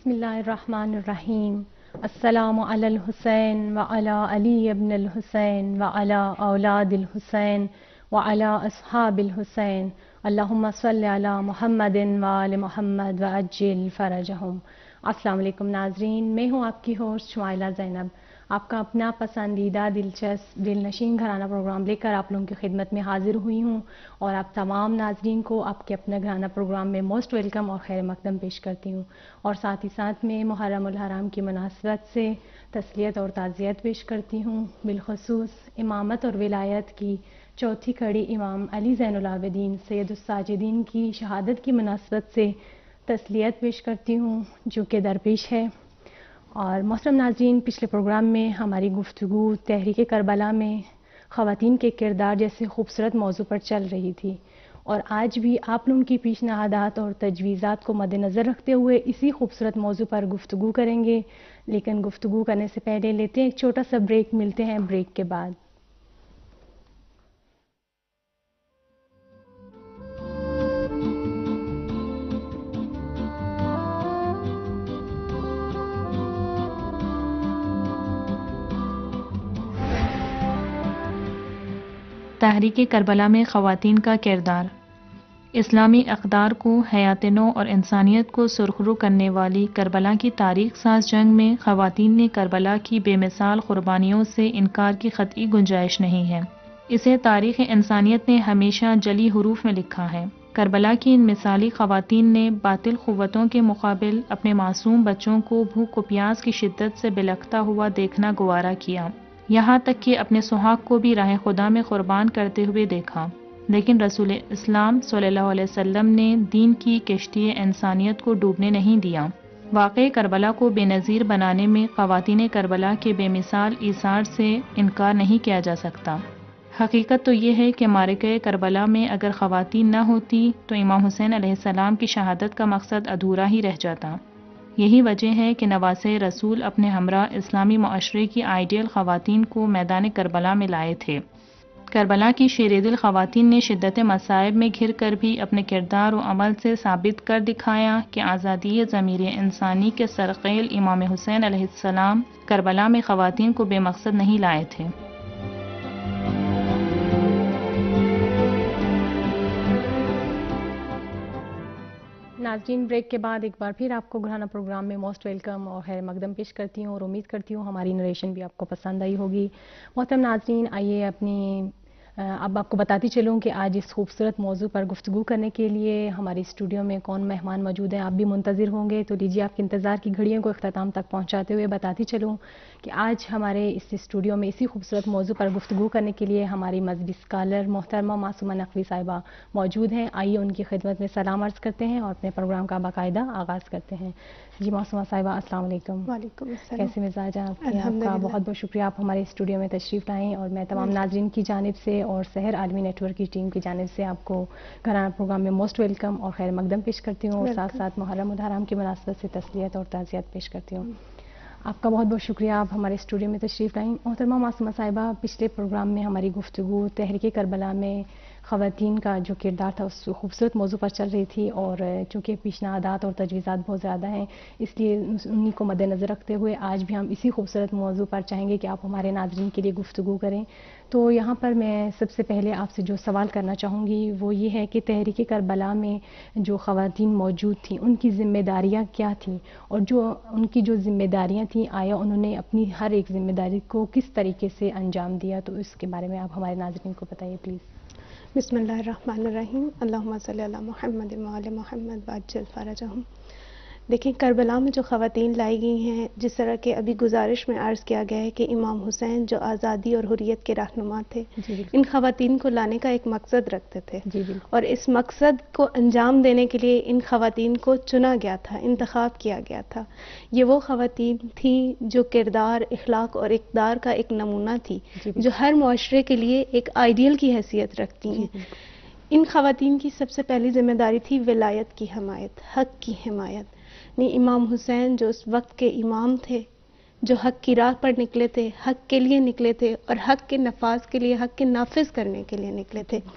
بسم اللہ الرحمن الرحیم. السلام علی الحسین وعلی علی ابن الحسین وعلی اولاد الحسین وعلی اصحاب الحسین. اللہم صلی علی محمد وآل محمد وعجل فرجہم. السلام علیکم ناظرین، میں ہوں آپ کی ہوسٹ شمائلہ زینب، آپ کا اپنا پسندیدہ دلچسپ دل نشین گھرانہ پروگرام لے کر آپ لوگوں کی خدمت میں حاضر ہوئی ہوں، اور آپ تمام ناظرین کو آپ کے اپنے گھرانہ پروگرام میں موسٹ ویلکم اور خیر مقدم پیش کرتی ہوں، اور ساتھ ہی ساتھ میں محرم الحرام کی مناسبت سے تسلیت اور تعزیت پیش کرتی ہوں. بالخصوص امامت اور ولایت کی چوتھی کڑی امام علی زین العابدین سید الساجدین کی شہادت کی مناسبت سے تسلیت پیش کرتی ہوں جو کہ درپیش ہے. اور محترم ناظرین، پچھلے پروگرام میں ہماری گفتگو تحریک کربلا میں خواتین کے کردار جیسے خوبصورت موضوع پر چل رہی تھی، اور آج بھی آپ لوگوں کی پیشنہادات اور تجویزات کو مد نظر رکھتے ہوئے اسی خوبصورت موضوع پر گفتگو کریں گے. لیکن گفتگو کرنے سے پہلے لیتے ہیں ایک چھوٹا سا بریک، ملتے ہیں بریک کے بعد. تحریک کربلا میں خواتین کا کردار. اسلامی اقدار کو حیات نو اور انسانیت کو سرخرو کرنے والی کربلا کی تاریخ ساز جنگ میں خواتین نے کربلا کی بے مثال قربانیوں سے انکار کی قطعی گنجائش نہیں ہے. اسے تاریخ انسانیت نے ہمیشہ جلی حروف میں لکھا ہے. کربلا کی ان مثالی خواتین نے باطل قوتوں کے مقابل اپنے معصوم بچوں کو بھوک و پیاس کی شدت سے بلکتا ہوا دیکھنا گوارا کیا، یہاں تک کہ اپنے سہاگ کو بھی راہ خدا میں قربان کرتے ہوئے دیکھا. لیکن رسول اسلام صلی اللہ علیہ وسلم نے دین کی کشتی انسانیت کو ڈوبنے نہیں دیا. واقعی کربلا کو بے نظیر بنانے میں خواتین کربلا کے بے مثال ایثار سے انکار نہیں کیا جا سکتا. حقیقت تو یہ ہے کہ معرکہ کربلا میں اگر خواتین نہ ہوتی تو امام حسین علیہ السلام کی شہادت کا مقصد ادھورا ہی رہ جاتا. یہی وجہ ہے کہ نواسۂ رسول اپنے ہمراہ اسلامی معاشرے کی آئیڈیل خواتین کو میدان کربلا میں لائے تھے. کربلا کی شیر دل خواتین نے شدت مصائب میں گھر کر بھی اپنے کردار و عمل سے ثابت کر دکھایا کہ آزادی ضمیر انسانی کے سرقیل امام حسین علیہ السلام کربلا میں خواتین کو بے مقصد نہیں لائے تھے. ناظرین، بریک کے بعد ایک بار پھر آپ کو گھرانہ پروگرام میں موسٹ ویلکم اور خیر مقدم پیش کرتی ہوں، اور امید کرتی ہوں ہماری نریشن بھی آپ کو پسند آئی ہوگی. محترم ناظرین، آئیے اب آپ کو بتاتی چلوں کہ آج اس خوبصورت موضوع پر گفتگو کرنے کے لیے ہمارے اسٹوڈیو میں کون مہمان موجود ہیں. آپ بھی منتظر ہوں گے، تو لیجیے آپ کے انتظار کی گھڑیوں کو اختتام تک پہنچاتے ہوئے بتاتی چلوں کہ آج ہمارے اس اسٹوڈیو میں اسی خوبصورت موضوع پر گفتگو کرنے کے لیے ہماری مذہبی اسکالر محترمہ معصومہ نقوی صاحبہ موجود ہیں. آئیے ان کی خدمت میں سلام عرض کرتے ہیں اور اپنے پروگرام کا باقاعدہ آغاز کرتے ہیں. جی معصومہ صاحبہ، السلام علیکم. وعلیکم السلام. کیسے مزاج ہیں آپ کے؟ آپ کا بہت بہت شکریہ، آپ ہمارے اسٹوڈیو میں تشریف لائیں، اور میں تمام ناظرین کی جانب سے اور سحر عالمی نیٹ ورک کی ٹیم کی جانب سے آپ کو گھرانہ پروگرام میں موسٹ ویلکم اور خیر مقدم پیش کرتی ہوں، اور ساتھ ساتھ محرم الحرام کی مناسبت سے تسلیت اور تعزیت پیش کرتی ہوں. آپ کا بہت بہت شکریہ، آپ ہمارے اسٹوڈیو میں تشریف لائیں. محترمہ معصومہ صاحبہ، پچھلے پروگرام میں ہماری گفتگو تحریک کربلا میں خواتین کا جو کردار تھا اس خوبصورت موضوع پر چل رہی تھی، اور چونکہ پیشنہادات اور تجویزات بہت زیادہ ہیں، اس لیے انہی کو مد نظر رکھتے ہوئے آج بھی ہم اسی خوبصورت موضوع پر چاہیں گے کہ آپ ہمارے ناظرین کے لیے گفتگو کریں. تو یہاں پر میں سب سے پہلے آپ سے جو سوال کرنا چاہوں گی وہ یہ ہے کہ تحریک کربلا میں جو خواتین موجود تھیں ان کی ذمہ داریاں کیا تھیں، اور جو ان کی جو ذمہ داریاں تھیں آیا انہوں نے اپنی ہر ایک ذمہ داری کو کس طریقے سے انجام دیا؟ تو اس کے بارے میں آپ ہمارے ناظرین کو بتائیے پلیز. بسم اللہ الرحمن الرحیم. اللہم صلی علی محمد وآل محمد وعجل فرجہم. دیکھیں، کربلا میں جو خواتین لائی گئی ہیں، جس طرح کہ ابھی گزارش میں عرض کیا گیا ہے کہ امام حسین جو آزادی اور حریت کے رہنما تھے، ان خواتین کو لانے کا ایک مقصد رکھتے تھے، اور اس مقصد کو انجام دینے کے لیے ان خواتین کو چنا گیا تھا، انتخاب کیا گیا تھا. یہ وہ خواتین تھیں جو کردار، اخلاق اور اقدار کا ایک نمونہ تھی، جو ہر معاشرے کے لیے ایک آئیڈیل کی حیثیت رکھتی ہیں. ان خواتین کی سب سے پہلی ذمہ داری تھی ولایت کی حمایت، حق کی حمایت. امام حسین جو اس وقت کے امام تھے، جو حق کی راہ پر نکلے تھے، حق کے لیے نکلے تھے، اور حق کے نفاذ کے لیے، حق کے نافذ کرنے کے لیے نکلے تھے.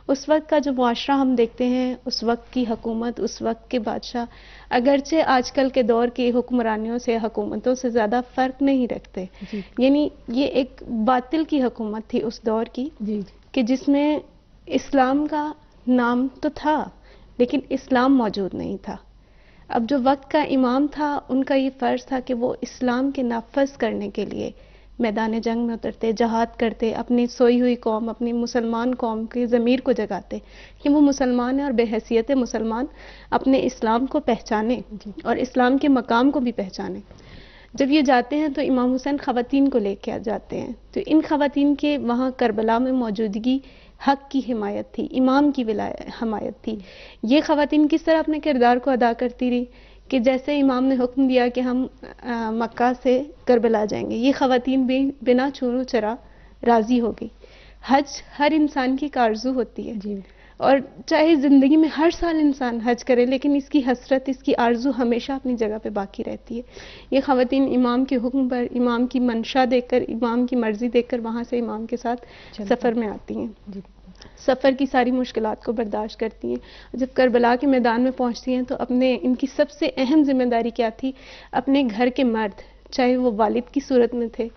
اس وقت کا جو معاشرہ ہم دیکھتے ہیں، اس وقت کی حکومت، اس وقت کے بادشاہ اگرچہ آج کل کے دور کی حکمرانیوں سے، حکومتوں سے زیادہ فرق نہیں رکھتے. یعنی یہ ایک باطل کی حکومت تھی اس دور کی، کہ جس میں اسلام کا نام تو تھا لیکن اسلام موجود نہیں تھا. اب جو وقت کا امام تھا، ان کا یہ فرض تھا کہ وہ اسلام کے نافذ کرنے کے لیے میدان جنگ میں اترتے، جہاد کرتے، اپنی سوئی ہوئی قوم، اپنی مسلمان قوم کی ضمیر کو جگاتے کہ وہ مسلمان ہیں اور بے حیثیت مسلمان اپنے اسلام کو پہچانے اور اسلام کے مقام کو بھی پہچانے. جب یہ جاتے ہیں تو امام حسین خواتین کو لے کے جاتے ہیں، تو ان خواتین کے وہاں کربلا میں موجودگی حق کی حمایت تھی، امام کی حمایت تھی. یہ خواتین کس طرح اپنے کردار کو ادا کرتی رہی کہ جیسے امام نے حکم دیا کہ ہم مکہ سے کربلا جائیں گے، یہ خواتین بھی بنا چورو چرا راضی ہو گئی. حج ہر انسان کی ایک آرزو ہوتی ہے، اور چاہے زندگی میں ہر سال انسان حج کرے لیکن اس کی حسرت، اس کی آرزو ہمیشہ اپنی جگہ پہ باقی رہتی ہے. یہ خواتین امام کے حکم پر، امام کی منشا دیکھ کر، امام کی مرضی دیکھ کر وہاں سے امام کے ساتھ سفر میں آتی ہیں، سفر کی ساری مشکلات کو برداشت کرتی ہیں. جب کربلا کے میدان میں پہنچتی ہیں تو ان کی سب سے اہم ذمہ داری کیا تھی؟ اپنے گھر کے مرد، چاہے وہ والد کی صورت میں تھے،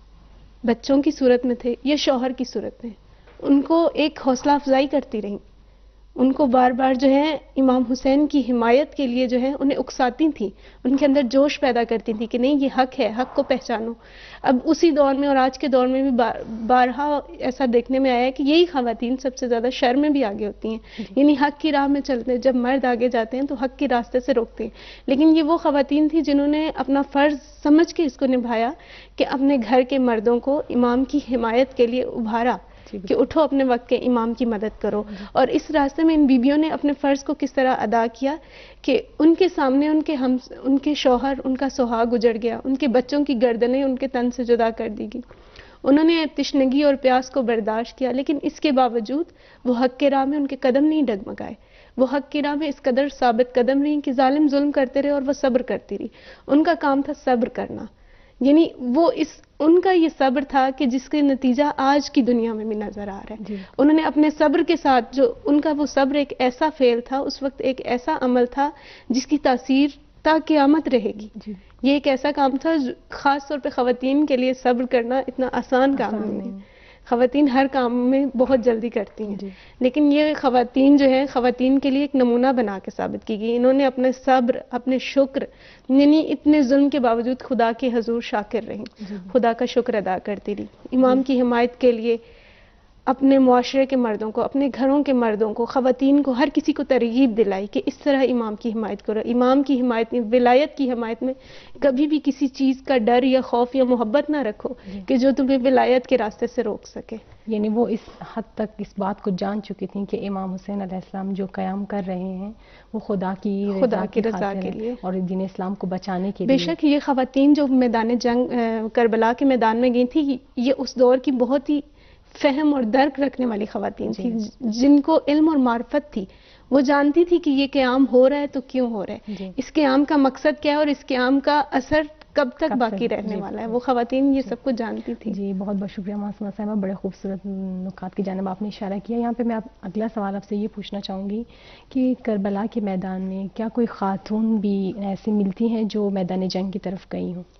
بچوں کی صورت میں تھے یا شوہر کی صورت میں، ان کو ایک حوصلہ افزائی کرتی رہیں. ان کو بار بار جو ہے امام حسین کی حمایت کے لیے جو ہے انہیں اکساتی تھیں، ان کے اندر جوش پیدا کرتی تھیں کہ نہیں یہ حق ہے، حق کو پہچانو. اب اسی دور میں اور آج کے دور میں بھی بارہا ایسا دیکھنے میں آیا ہے کہ یہی خواتین سب سے زیادہ شر میں بھی آگے ہوتی ہیں. یعنی حق کی راہ میں چلتے، جب مرد آگے جاتے ہیں تو حق کے راستے سے روکتے ہیں. لیکن یہ وہ خواتین تھیں جنہوں نے اپنا فرض سمجھ کے اس کو نبھایا کہ اپنے گھر کے مردوں کو امام کی حمایت کے لیے ابھارا کہ اٹھو اپنے وقت کے امام کی مدد کرو. اور اس راستے میں ان بیویوں نے اپنے فرض کو کس طرح ادا کیا کہ ان کے سامنے ان کے شوہر، ان کا سہاگ اجڑ گیا، ان کے بچوں کی گردنیں ان کے تن سے جدا کر دی گئی. انہوں نے تشنگی اور پیاس کو برداشت کیا، لیکن اس کے باوجود وہ حق کے راہ میں ان کے قدم نہیں ڈگمگائے. وہ حق کی راہ میں اس قدر ثابت قدم رہی کہ ظالم ظلم کرتے رہے اور وہ صبر کرتی رہی. ان کا کام تھا صبر کرنا. یعنی ان کا یہ صبر تھا کہ جس کے نتیجہ آج کی دنیا میں بھی نظر آ رہا ہے. انہوں نے اپنے صبر کے ساتھ، جو ان کا وہ صبر ایک ایسا فعل تھا، اس وقت ایک ایسا عمل تھا جس کی تاثیر تا قیامت رہے گی. یہ ایک ایسا کام تھا خاص طور پہ خواتین کے لیے صبر کرنا اتنا آسان کام نہیں ہے. خواتین ہر کام میں بہت جلدی کرتی ہیں، لیکن یہ خواتین جو ہے خواتین کے لیے ایک نمونہ بنا کے ثابت کی گئی. انہوں نے اپنے صبر، اپنے شکر، یعنی اتنے ظلم کے باوجود خدا کے حضور شاکر رہیں، خدا کا شکر ادا کرتی رہی. امام کی حمایت کے لیے اپنے معاشرے کے مردوں کو، اپنے گھروں کے مردوں کو، خواتین کو، ہر کسی کو ترغیب دلائی کہ اس طرح امام کی حمایت کرو. امام کی حمایت میں، ولایت کی حمایت میں کبھی بھی کسی چیز کا ڈر یا خوف یا محبت نہ رکھو کہ جو تمہیں ولایت کے راستے سے روک سکے. یعنی وہ اس حد تک اس بات کو جان چکی تھیں کہ امام حسین علیہ السلام جو قیام کر رہے ہیں وہ خدا کی رضا کے لیے اور دین اسلام کو بچانے کے لیے. بے شک یہ خواتین جو میدان جنگ کربلا کے میدان میں گئی تھی، یہ اس دور کی بہت ہی فہم اور درک رکھنے والی خواتین تھی، جن کو علم اور معرفت تھی. وہ جانتی تھی کہ یہ قیام ہو رہا ہے تو کیوں ہو رہا ہے، اس قیام کا مقصد کیا ہے اور اس قیام کا اثر کب تک باقی رہنے والا ہے. وہ خواتین یہ سب کچھ جانتی تھی. جی بہت بہت شکریہ معصومہ صاحبہ، بڑے خوبصورت نکات کی جانب آپ نے اشارہ کیا. یہاں پہ میں اگلا سوال آپ سے یہ پوچھنا چاہوں گی کہ کربلا کے میدان میں کیا کوئی خاتون بھی ایسی ملتی ہیں جو میدان جنگ کی طرف گئی ہوں؟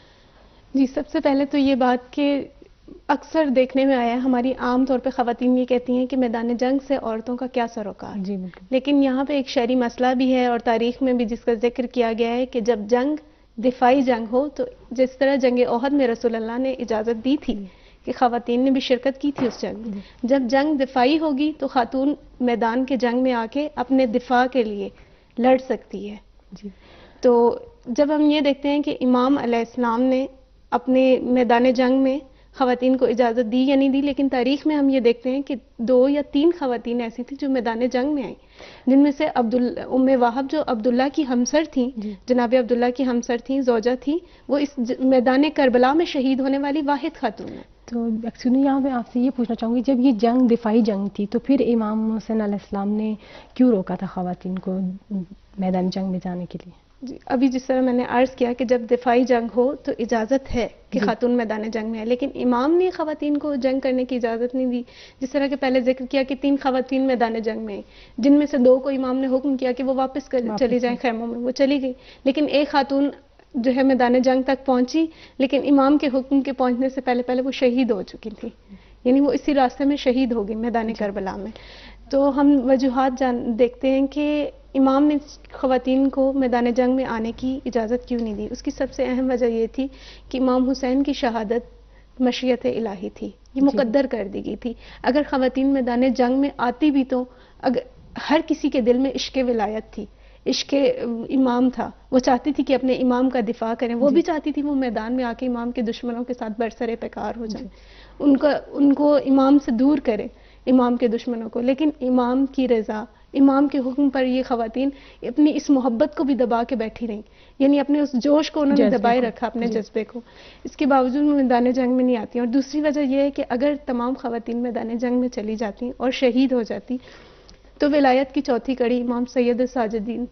جی سب سے پہلے تو یہ بات کہ اکثر دیکھنے میں آیا ہے، ہماری عام طور پہ خواتین یہ کہتی ہیں کہ میدان جنگ سے عورتوں کا کیا سروکار. جی بالکل. لیکن یہاں پہ ایک شرعی مسئلہ بھی ہے اور تاریخ میں بھی جس کا ذکر کیا گیا ہے کہ جب جنگ دفاعی جنگ ہو، تو جس طرح جنگ احد میں رسول اللہ نے اجازت دی تھی کہ خواتین نے بھی شرکت کی تھی اس جنگ میں، جب جنگ دفاعی ہوگی تو خاتون میدان کے جنگ میں آ کے اپنے دفاع کے لیے لڑ سکتی ہے. تو جب ہم یہ دیکھتے ہیں کہ امام علیہ السلام نے اپنے میدان جنگ میں خواتین کو اجازت دی یا نہیں دی، لیکن تاریخ میں ہم یہ دیکھتے ہیں کہ 2 یا 3 خواتین ایسی تھیں جو میدان جنگ میں آئیں، جن میں سے ام واہب جو عبداللہ کی ہمسر تھیں، جناب عبداللہ کی ہمسر تھیں، زوجہ تھیں، وہ اس میدان کربلا میں شہید ہونے والی واحد خاتون ہیں. تو ایکچولی یہاں پہ آپ سے یہ پوچھنا چاہوں گی، جب یہ جنگ دفاعی جنگ تھی تو پھر امام حسین علیہ السلام نے کیوں روکا تھا خواتین کو میدان جنگ میں جانے کے لیے؟ جی ابھی جس طرح میں نے عرض کیا کہ جب دفاعی جنگ ہو تو اجازت ہے کہ خاتون میدان جنگ میں ہے، لیکن امام نے خواتین کو جنگ کرنے کی اجازت نہیں دی. جس طرح کہ پہلے ذکر کیا کہ 3 خواتین میدان جنگ میں ہیں، جن میں سے 2 کو امام نے حکم کیا کہ وہ واپس چلی جائیں خیموں میں، وہ چلی گئی. لیکن ایک خاتون جو ہے میدان جنگ تک پہنچی، لیکن امام کے حکم کے پہنچنے سے پہلے پہلے وہ شہید ہو چکی تھی، یعنی وہ اسی راستے میں شہید ہو گئی میدان کربلا میں. تو ہم وجوہات دیکھتے ہیں کہ امام نے خواتین کو میدان جنگ میں آنے کی اجازت کیوں نہیں دی. اس کی سب سے اہم وجہ یہ تھی کہ امام حسین کی شہادت مشیت الہی تھی، یہ مقدر کر دی گئی تھی. اگر خواتین میدان جنگ میں آتی بھی تو ہر کسی کے دل میں عشق ولایت تھی، عشق امام تھا، وہ چاہتی تھی کہ اپنے امام کا دفاع کریں، وہ بھی چاہتی تھی وہ میدان میں آ کے امام کے دشمنوں کے ساتھ برسر پیکار ہو جائیں، ان کو امام سے دور کریں، امام کے دشمنوں کو. لیکن امام کی رضا، امام کے حکم پر یہ خواتین اپنی اس محبت کو بھی دبا کے بیٹھی رہیں، یعنی اپنے اس جوش کو انہوں نے دبائے رکھا، اپنے جذبے کو. اس کے باوجود وہ میدان جنگ میں نہیں آتی. اور دوسری وجہ یہ ہے کہ اگر تمام خواتین میدان جنگ میں چلی جاتی اور شہید ہو جاتی تو ولایت کی چوتھی کڑی امام سید ساجدین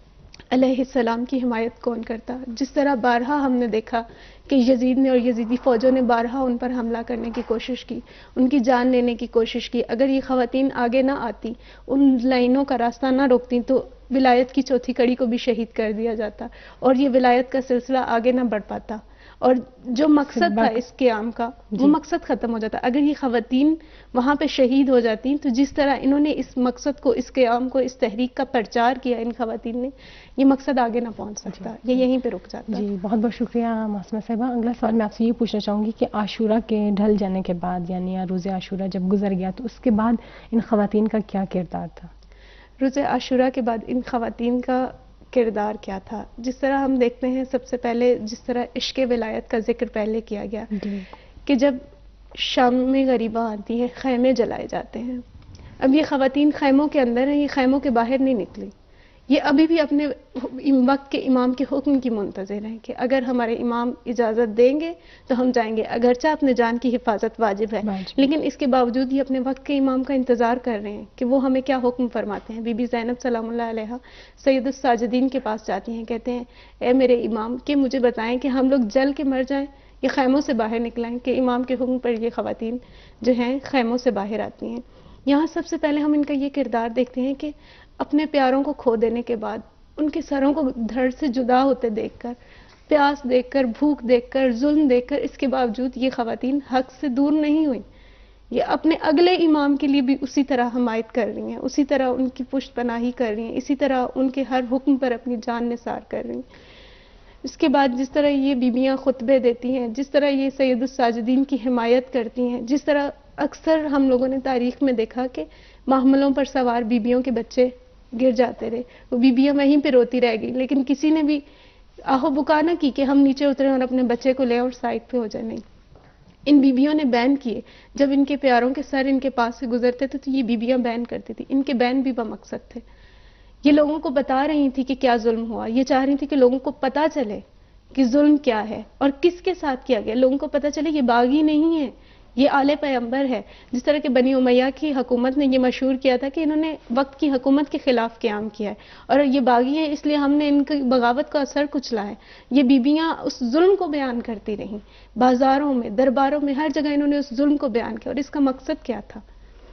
علیہ السلام کی حمایت کون کرتا؟ جس طرح بارہا ہم نے دیکھا کہ یزید نے اور یزیدی فوجوں نے بارہا ان پر حملہ کرنے کی کوشش کی، ان کی جان لینے کی کوشش کی. اگر یہ خواتین آگے نہ آتی، ان لائنوں کا راستہ نہ روکتی تو ولایت کی چوتھی کڑی کو بھی شہید کر دیا جاتا اور یہ ولایت کا سلسلہ آگے نہ بڑھ پاتا، اور جو مقصد تھا اس قیام کا وہ مقصد ختم ہو جاتا. اگر یہ خواتین وہاں پہ شہید ہو جاتی تو جس طرح انہوں نے اس مقصد کو، اس قیام کو، اس تحریک کا پرچار کیا ان خواتین نے، یہ مقصد آگے نہ پہنچ سکتا، یہ یہیں پہ رک جاتا. جی بہت بہت شکریہ معصومہ صاحبہ. اگلا سوال میں آپ سے یہ پوچھنا چاہوں گی کہ عاشورہ کے ڈھل جانے کے بعد، یعنی روز عاشورہ جب گزر گیا تو اس کے بعد ان خواتین کا کیا کردار تھا؟ روز عاشورہ کے بعد ان خواتین کا کردار کیا تھا؟ جس طرح ہم دیکھتے ہیں، سب سے پہلے جس طرح عشق ولایت کا ذکر پہلے کیا گیا کہ جب شام میں غریبہ آتی ہے، خیمے جلائے جاتے ہیں. اب یہ خواتین خیموں کے اندر ہیں، یہ خیموں کے باہر نہیں نکلی، یہ ابھی بھی اپنے وقت کے امام کے حکم کی منتظر ہیں کہ اگر ہمارے امام اجازت دیں گے تو ہم جائیں گے، اگرچہ اپنے جان کی حفاظت واجب ہے، لیکن اس کے باوجود یہ اپنے وقت کے امام کا انتظار کر رہے ہیں کہ وہ ہمیں کیا حکم فرماتے ہیں. بی بی زینب سلام اللہ علیہا سید الساجدین کے پاس جاتی ہیں، کہتے ہیں اے میرے امام کہ مجھے بتائیں کہ ہم لوگ جل کے مر جائیں یا خیموں سے باہر نکلائیں، کہ امام کے حکم پر یہ خواتین جو ہیں خیموں سے باہر آتی ہیں. یہاں سب سے پہلے ہم ان کا یہ کردار دیکھتے ہیں کہ اپنے پیاروں کو کھو دینے کے بعد، ان کے سروں کو دھڑ سے جدا ہوتے دیکھ کر، پیاس دیکھ کر، بھوک دیکھ کر، ظلم دیکھ کر، اس کے باوجود یہ خواتین حق سے دور نہیں ہوئیں. یہ اپنے اگلے امام کے لیے بھی اسی طرح حمایت کر رہی ہیں، اسی طرح ان کی پشت پناہی کر رہی ہیں، اسی طرح ان کے ہر حکم پر اپنی جان نثار کر رہی ہیں. اس کے بعد جس طرح یہ بیویاں خطبے دیتی ہیں، جس طرح یہ سید الساجدین کی حمایت کرتی ہیں، جس طرح اکثر ہم لوگوں نے تاریخ میں دیکھا کہ محملوں پر سوار بیبیوں کے بچے گر جاتے رہے، وہ بیبیاں وہیں پہ روتی رہ گئی، لیکن کسی نے بھی آہو بکا نہ کی کہ ہم نیچے اتریں اور اپنے بچے کو لیں اور سائڈ پہ ہو جائیں. نہیں، ان بیبیوں نے بین کیے. جب ان کے پیاروں کے سر ان کے پاس سے گزرتے تھے تو یہ بیبیاں بین کرتی تھی. ان کے بین بھی بمقصد تھے، یہ لوگوں کو بتا رہی تھی کہ کیا ظلم ہوا، یہ چاہ رہی تھی کہ لوگوں کو پتا چلے کہ ظلم کیا ہے اور کس کے ساتھ کیا گیا، لوگوں کو پتا چلے یہ باغی نہیں ہے، یہ آل پیغمبر ہے. جس طرح کہ بنی امیہ کی حکومت نے یہ مشہور کیا تھا کہ انہوں نے وقت کی حکومت کے خلاف قیام کیا ہے اور یہ باغی ہے اس لیے ہم نے ان کی بغاوت کا اثر کچلا ہے. یہ بیبیاں اس ظلم کو بیان کرتی رہیں، بازاروں میں، درباروں میں، ہر جگہ انہوں نے اس ظلم کو بیان کیا. اور اس کا مقصد کیا تھا؟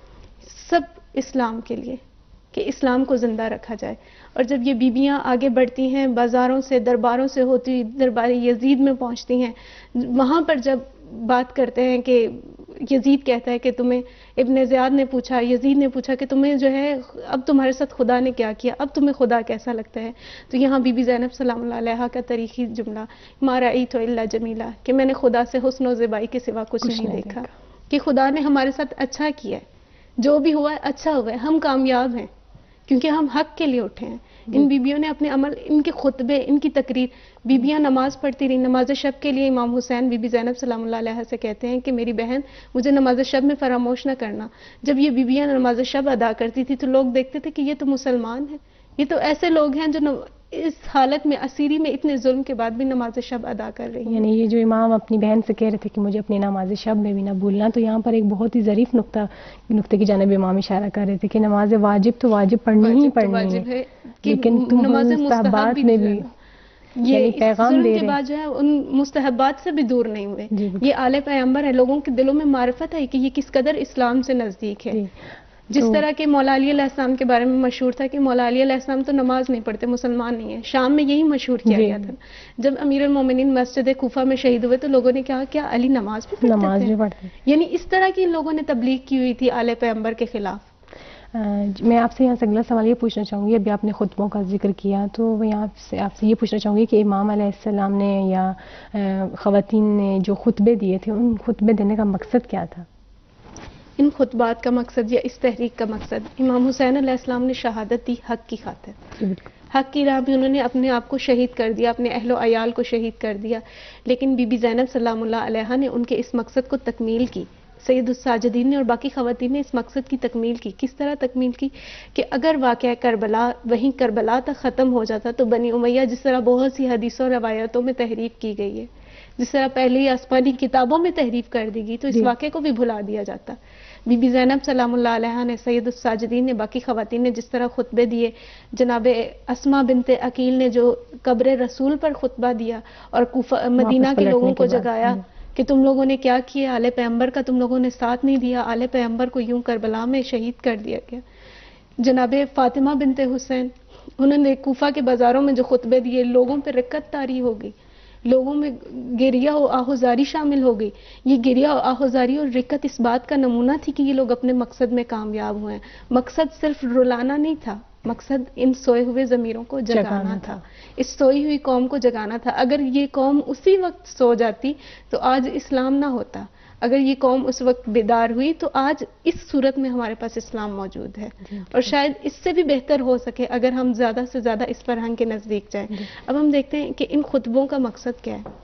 سب اسلام کے لیے، کہ اسلام کو زندہ رکھا جائے. اور جب یہ بیبیاں آگے بڑھتی ہیں، بازاروں سے، درباروں سے ہوتی ہوئی دربار یزید میں پہنچتی ہیں، وہاں پر جب بات کرتے ہیں کہ یزید کہتا ہے کہ تمہیں، ابن زیاد نے پوچھا، یزید نے پوچھا کہ تمہیں جو ہے اب تمہارے ساتھ خدا نے کیا کیا، اب تمہیں خدا کیسا لگتا ہے؟ تو یہاں بی بی زینب سلام اللہ علیہا کا تاریخی جملہ ما رأیت الا جمیلا، کہ میں نے خدا سے حسن و زیبائی کے سوا کچھ نہیں دیکھا، کہ خدا نے ہمارے ساتھ اچھا کیا ہے، جو بھی ہوا ہے اچھا ہوا ہے، ہم کامیاب ہیں کیونکہ ہم حق کے لیے اٹھے ہیں. ان بیبیوں نے اپنے عمل، ان کے خطبے، ان کی تقریر، بیبیاں نماز پڑھتی رہی. نماز شب کے لیے امام حسین بی بی زینب سلام اللہ علیہ سے کہتے ہیں کہ میری بہن مجھے نماز شب میں فراموش نہ کرنا. جب یہ بیبیاں نماز شب ادا کرتی تھی تو لوگ دیکھتے تھے کہ یہ تو مسلمان ہیں، یہ تو ایسے لوگ ہیں جو اس حالت میں، اسیری میں، اتنے ظلم کے بعد بھی نماز شب ادا کر رہی ہیں. یعنی یہ جو امام اپنی بہن سے کہہ رہے تھے کہ مجھے اپنی نماز شب میں بھی نہ بھولنا، تو یہاں پر ایک بہت ہی ظریف نقطے کی جانب امام اشارہ کر رہے تھے کہ نماز واجب تو واجب پڑھنی ہی پڑھنی ہے، لیکن تم مستحبات میں بھی یعنی پیغام ظلم دے کے رہے بعد جو ہے ان مستحبات سے بھی دور نہیں ہوئے. جی بالکل. یہ آل پیغمبر ہے، لوگوں کے دلوں میں معرفت ہے کہ یہ کس قدر اسلام سے نزدیک ہے. جی. جس تو طرح کہ مولا علی علیہ السلام کے بارے میں مشہور تھا کہ مولا علی علیہ السلام تو نماز نہیں پڑھتے، مسلمان نہیں ہیں. شام میں یہی مشہور کیا جی. گیا تھا. جب امیر المومنین مسجد کوفہ میں شہید ہوئے تو لوگوں نے کہا کیا علی نماز بھی پڑھتے نماز تھے؟ بھی پڑھتے. یعنی اس طرح کی ان لوگوں نے تبلیغ کی ہوئی تھی آل پیغمبر کے خلاف. میں آپ سے یہاں سے اگلا سوال یہ پوچھنا چاہوں گی. ابھی آپ نے خطبوں کا ذکر کیا تو میں آپ سے یہ پوچھنا چاہوں گی کہ امام علیہ السلام نے یا خواتین نے جو خطبے دیے تھے ان خطبے دینے کا مقصد کیا تھا؟ ان خطبات کا مقصد یا اس تحریک کا مقصد، امام حسین علیہ السلام نے شہادت دی حق کی خاطر. حق کی راہ میں انہوں نے اپنے آپ کو شہید کر دیا، اپنے اہل و عیال کو شہید کر دیا. لیکن بی بی زینب سلام اللہ علیہا نے ان کے اس مقصد کو تکمیل کی. سید الساجدین نے اور باقی خواتین نے اس مقصد کی تکمیل کی. کس طرح تکمیل کی کہ اگر واقعہ کربلا وہیں کربلا تک ختم ہو جاتا تو بنی امیہ جس طرح بہت سی حدیثوں اور روایتوں میں تحریف کی گئی ہے، جس طرح پہلی آسمانی کتابوں میں تحریف کر دی گئی، تو اس واقعے کو بھی بھلا دیا جاتا. بی بی زینب سلام اللہ علیہا نے، سید الساجدین نے، باقی خواتین نے جس طرح خطبے دیے، جناب اسما بنت عقیل نے جو قبر رسول پر خطبہ دیا اور مدینہ کے لوگوں کو جگایا کہ تم لوگوں نے کیا کیا، آل پیغمبر کا تم لوگوں نے ساتھ نہیں دیا، آل پیغمبر کو یوں کربلا میں شہید کر دیا گیا. جناب فاطمہ بنت حسین، انہوں نے کوفہ کے بازاروں میں جو خطبے دیے، لوگوں پہ رکت طاری ہو گئی، لوگوں میں گریہ و آہوزاری شامل ہو گئی. یہ گریہ و آہوزاری اور رکت اس بات کا نمونہ تھی کہ یہ لوگ اپنے مقصد میں کامیاب ہوئے ہیں. مقصد صرف رلانا نہیں تھا، مقصد ان سوئے ہوئے ضمیروں کو جگانا تھا، اس سوئی ہوئی قوم کو جگانا تھا. اگر یہ قوم اسی وقت سو جاتی تو آج اسلام نہ ہوتا. اگر یہ قوم اس وقت بیدار ہوئی تو آج اس صورت میں ہمارے پاس اسلام موجود ہے، اور شاید اس سے بھی بہتر ہو سکے اگر ہم زیادہ سے زیادہ اس فرہنگ کے نزدیک جائیں. اب ہم دیکھتے ہیں کہ ان خطبوں کا مقصد کیا ہے.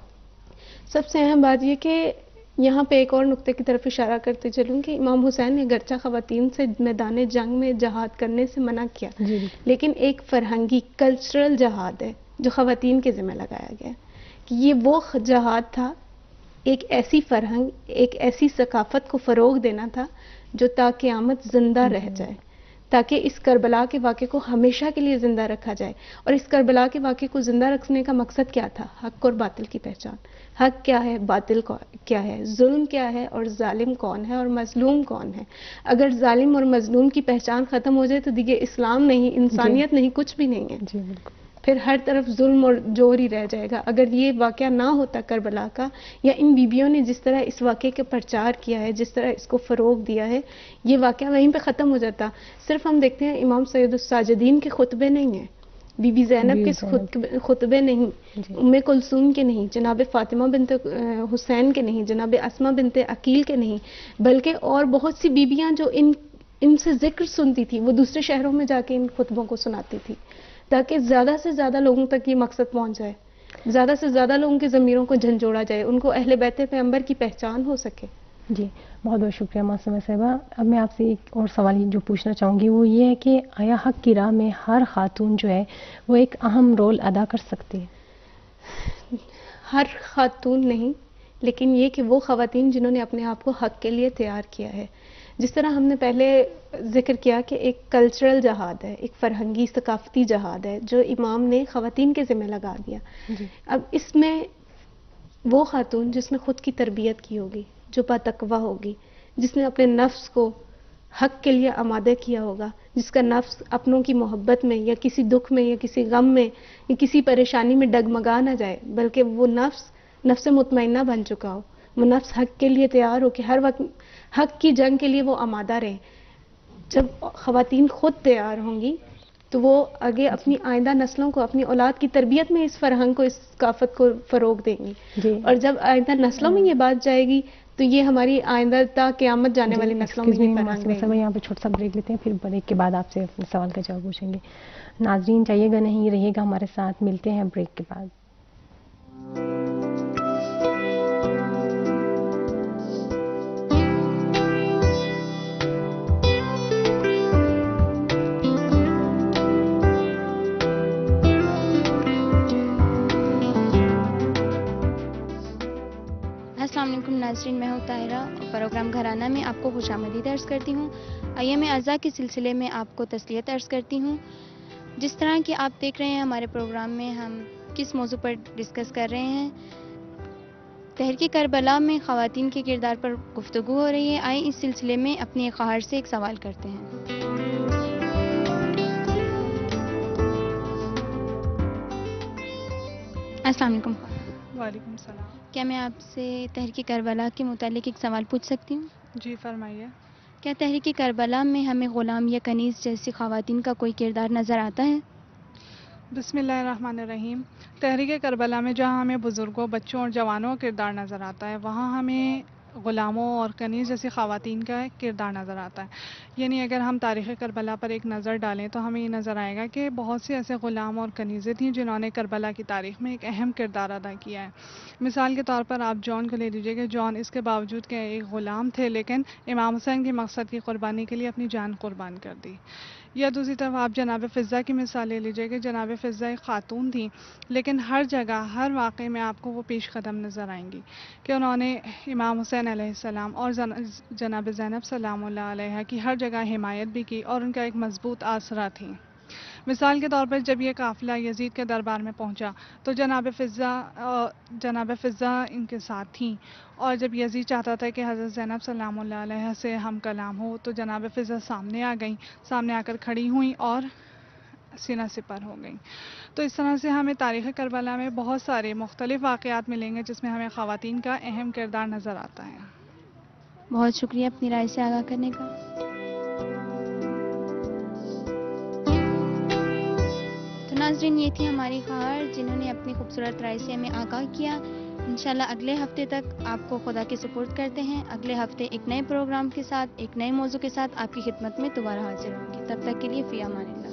سب سے اہم بات یہ کہ یہاں پہ ایک اور نقطے کی طرف اشارہ کرتے چلوں کہ امام حسین نے گرچہ خواتین سے میدان جنگ میں جہاد کرنے سے منع کیا، لیکن ایک فرہنگی کلچرل جہاد ہے جو خواتین کے ذمہ لگایا گیا کہ یہ وہ جہاد تھا، ایک ایسی فرہنگ، ایک ایسی ثقافت کو فروغ دینا تھا جو تا قیامت زندہ رہ جائے، تاکہ اس کربلا کے واقعے کو ہمیشہ کے لیے زندہ رکھا جائے. اور اس کربلا کے واقعے کو زندہ رکھنے کا مقصد کیا تھا؟ حق اور باطل کی پہچان. حق کیا ہے، باطل کیا ہے، ظلم کیا ہے اور ظالم کون ہے اور مظلوم کون ہے. اگر ظالم اور مظلوم کی پہچان ختم ہو جائے تو دیکھیے اسلام نہیں، انسانیت نہیں، کچھ بھی نہیں ہے. پھر ہر طرف ظلم اور جور ہی رہ جائے گا. اگر یہ واقعہ نہ ہوتا کربلا کا، یا ان بیبیوں نے جس طرح اس واقعے کا پرچار کیا ہے، جس طرح اس کو فروغ دیا ہے، یہ واقعہ وہیں پہ ختم ہو جاتا. صرف ہم دیکھتے ہیں امام سید الساجدین کے خطبے نہیں ہیں، بی بی زینب کے خطبے نہیں، ام کلثوم کے نہیں، جناب فاطمہ بنت حسین کے نہیں، جناب اسما بنت عقیل کے نہیں، بلکہ اور بہت سی بیبیاں جو ان سے ذکر سنتی تھی وہ دوسرے شہروں میں جا کے ان خطبوں کو سناتی تھی، تاکہ زیادہ سے زیادہ لوگوں تک یہ مقصد پہنچ جائے، زیادہ سے زیادہ لوگوں کے ضمیروں کو جھنجھوڑا جائے، ان کو اہل بیت پیغمبر کی پہچان ہو سکے. جی بہت بہت شکریہ معصومہ صاحبہ. اب میں آپ سے ایک اور سوال جو پوچھنا چاہوں گی وہ یہ ہے کہ آیا حق کی راہ میں ہر خاتون جو ہے وہ ایک اہم رول ادا کر سکتی ہے؟ ہر خاتون نہیں، لیکن یہ کہ وہ خواتین جنہوں نے اپنے آپ کو حق کے لیے تیار کیا ہے. جس طرح ہم نے پہلے ذکر کیا کہ ایک کلچرل جہاد ہے، ایک فرہنگی ثقافتی جہاد ہے جو امام نے خواتین کے ذمہ لگا دیا. اب اس میں وہ خاتون جس نے خود کی تربیت کی ہوگی، جو پاتقویٰ ہوگی، جس نے اپنے نفس کو حق کے لیے آمادہ کیا ہوگا، جس کا نفس اپنوں کی محبت میں یا کسی دکھ میں یا کسی غم میں یا کسی پریشانی میں ڈگمگا نہ جائے، بلکہ وہ نفس مطمئنہ بن چکا ہو، وہ نفس حق کے لیے تیار ہو کہ ہر وقت حق کی جنگ کے لیے وہ آمادہ رہے. جب خواتین خود تیار ہوں گی تو وہ آگے اپنی آئندہ نسلوں کو، اپنی اولاد کی تربیت میں اس فرہنگ کو، اس ثقافت کو فروغ دیں گی. اور جب آئندہ نسلوں میں یہ بات جائے گی تو یہ ہماری آئندہ تا قیامت جانے والی نسلوں میں یہ فرہنگ دیں گی. یہاں پہ چھوٹا سا بریک لیتے ہیں، پھر بریک کے بعد آپ سے اپنے سوال کا جواب پوچھیں گے. ناظرین جائیے گا نہیں، رہیے گا ہمارے ساتھ. ملتے ہیں بریک کے بعد. السلام علیکم ناظرین، میں ہوں طاہرہ. پروگرام گھرانہ میں آپ کو خوش آمدید عرض کرتی ہوں. ایام اعزاء کے سلسلے میں آپ کو تسلیت عرض کرتی ہوں. جس طرح کہ آپ دیکھ رہے ہیں ہمارے پروگرام میں ہم کس موضوع پر ڈسکس کر رہے ہیں؟ تحریک کربلا میں خواتین کے کردار پر گفتگو ہو رہی ہے. آئیں اس سلسلے میں اپنے خواہر سے ایک سوال کرتے ہیں. السلام علیکم. وعلیکم السلام. کیا میں آپ سے تحریک کربلا کے متعلق ایک سوال پوچھ سکتی ہوں؟ جی فرمائیے. کیا تحریک کربلا میں ہمیں غلام یا کنیز جیسی خواتین کا کوئی کردار نظر آتا ہے؟ بسم اللہ الرحمن الرحیم. تحریک کربلا میں جہاں ہمیں بزرگوں، بچوں اور جوانوں کا کردار نظر آتا ہے، وہاں ہمیں غلاموں اور کنیز جیسی خواتین کا کردار نظر آتا ہے. یعنی اگر ہم تاریخ کربلا پر ایک نظر ڈالیں تو ہمیں یہ نظر آئے گا کہ بہت سے ایسے غلام اور کنیزیں تھیں جنہوں نے کربلا کی تاریخ میں ایک اہم کردار ادا کیا ہے. مثال کے طور پر آپ جان کو لے لیجیے کہ جان اس کے باوجود کہ ایک غلام تھے لیکن امام حسین کے مقصد کی قربانی کے لیے اپنی جان قربان کر دی. یا دوسری طرف آپ جناب فضہ کی مثال لے لیجیے کہ جناب فضہ ایک خاتون تھیں لیکن ہر جگہ ہر واقعے میں آپ کو وہ پیش قدم نظر آئیں گی کہ انہوں نے امام حسین علیہ السلام اور جناب زینب سلام اللہ علیہ کی ہر جگہ حمایت بھی کی اور ان کا ایک مضبوط آسرا تھی. مثال کے طور پر جب یہ قافلہ یزید کے دربار میں پہنچا تو جناب فضہ ان کے ساتھ تھیں، اور جب یزید چاہتا تھا کہ حضرت زینب سلام اللہ علیہ سے ہم کلام ہو تو جناب فضہ سامنے آ گئیں، سامنے آ کر کھڑی ہوئیں اور سینہ سپر ہو گئیں. تو اس طرح سے ہمیں تاریخ کربلا میں بہت سارے مختلف واقعات ملیں گے جس میں ہمیں خواتین کا اہم کردار نظر آتا ہے. بہت شکریہ اپنی رائے سے آگاہ کرنے کا. تو ناظرین، یہ تھی ہماری خواہر جنہوں نے اپنی خوبصورت رائے سے ہمیں آگاہ کیا. انشاءاللہ اگلے ہفتے تک آپ کو خدا کے سپرد کرتے ہیں. اگلے ہفتے ایک نئے پروگرام کے ساتھ، ایک نئے موضوع کے ساتھ آپ کی خدمت میں دوبارہ حاضر ہوں گی. تب تک کے لیے فی امان اللہ.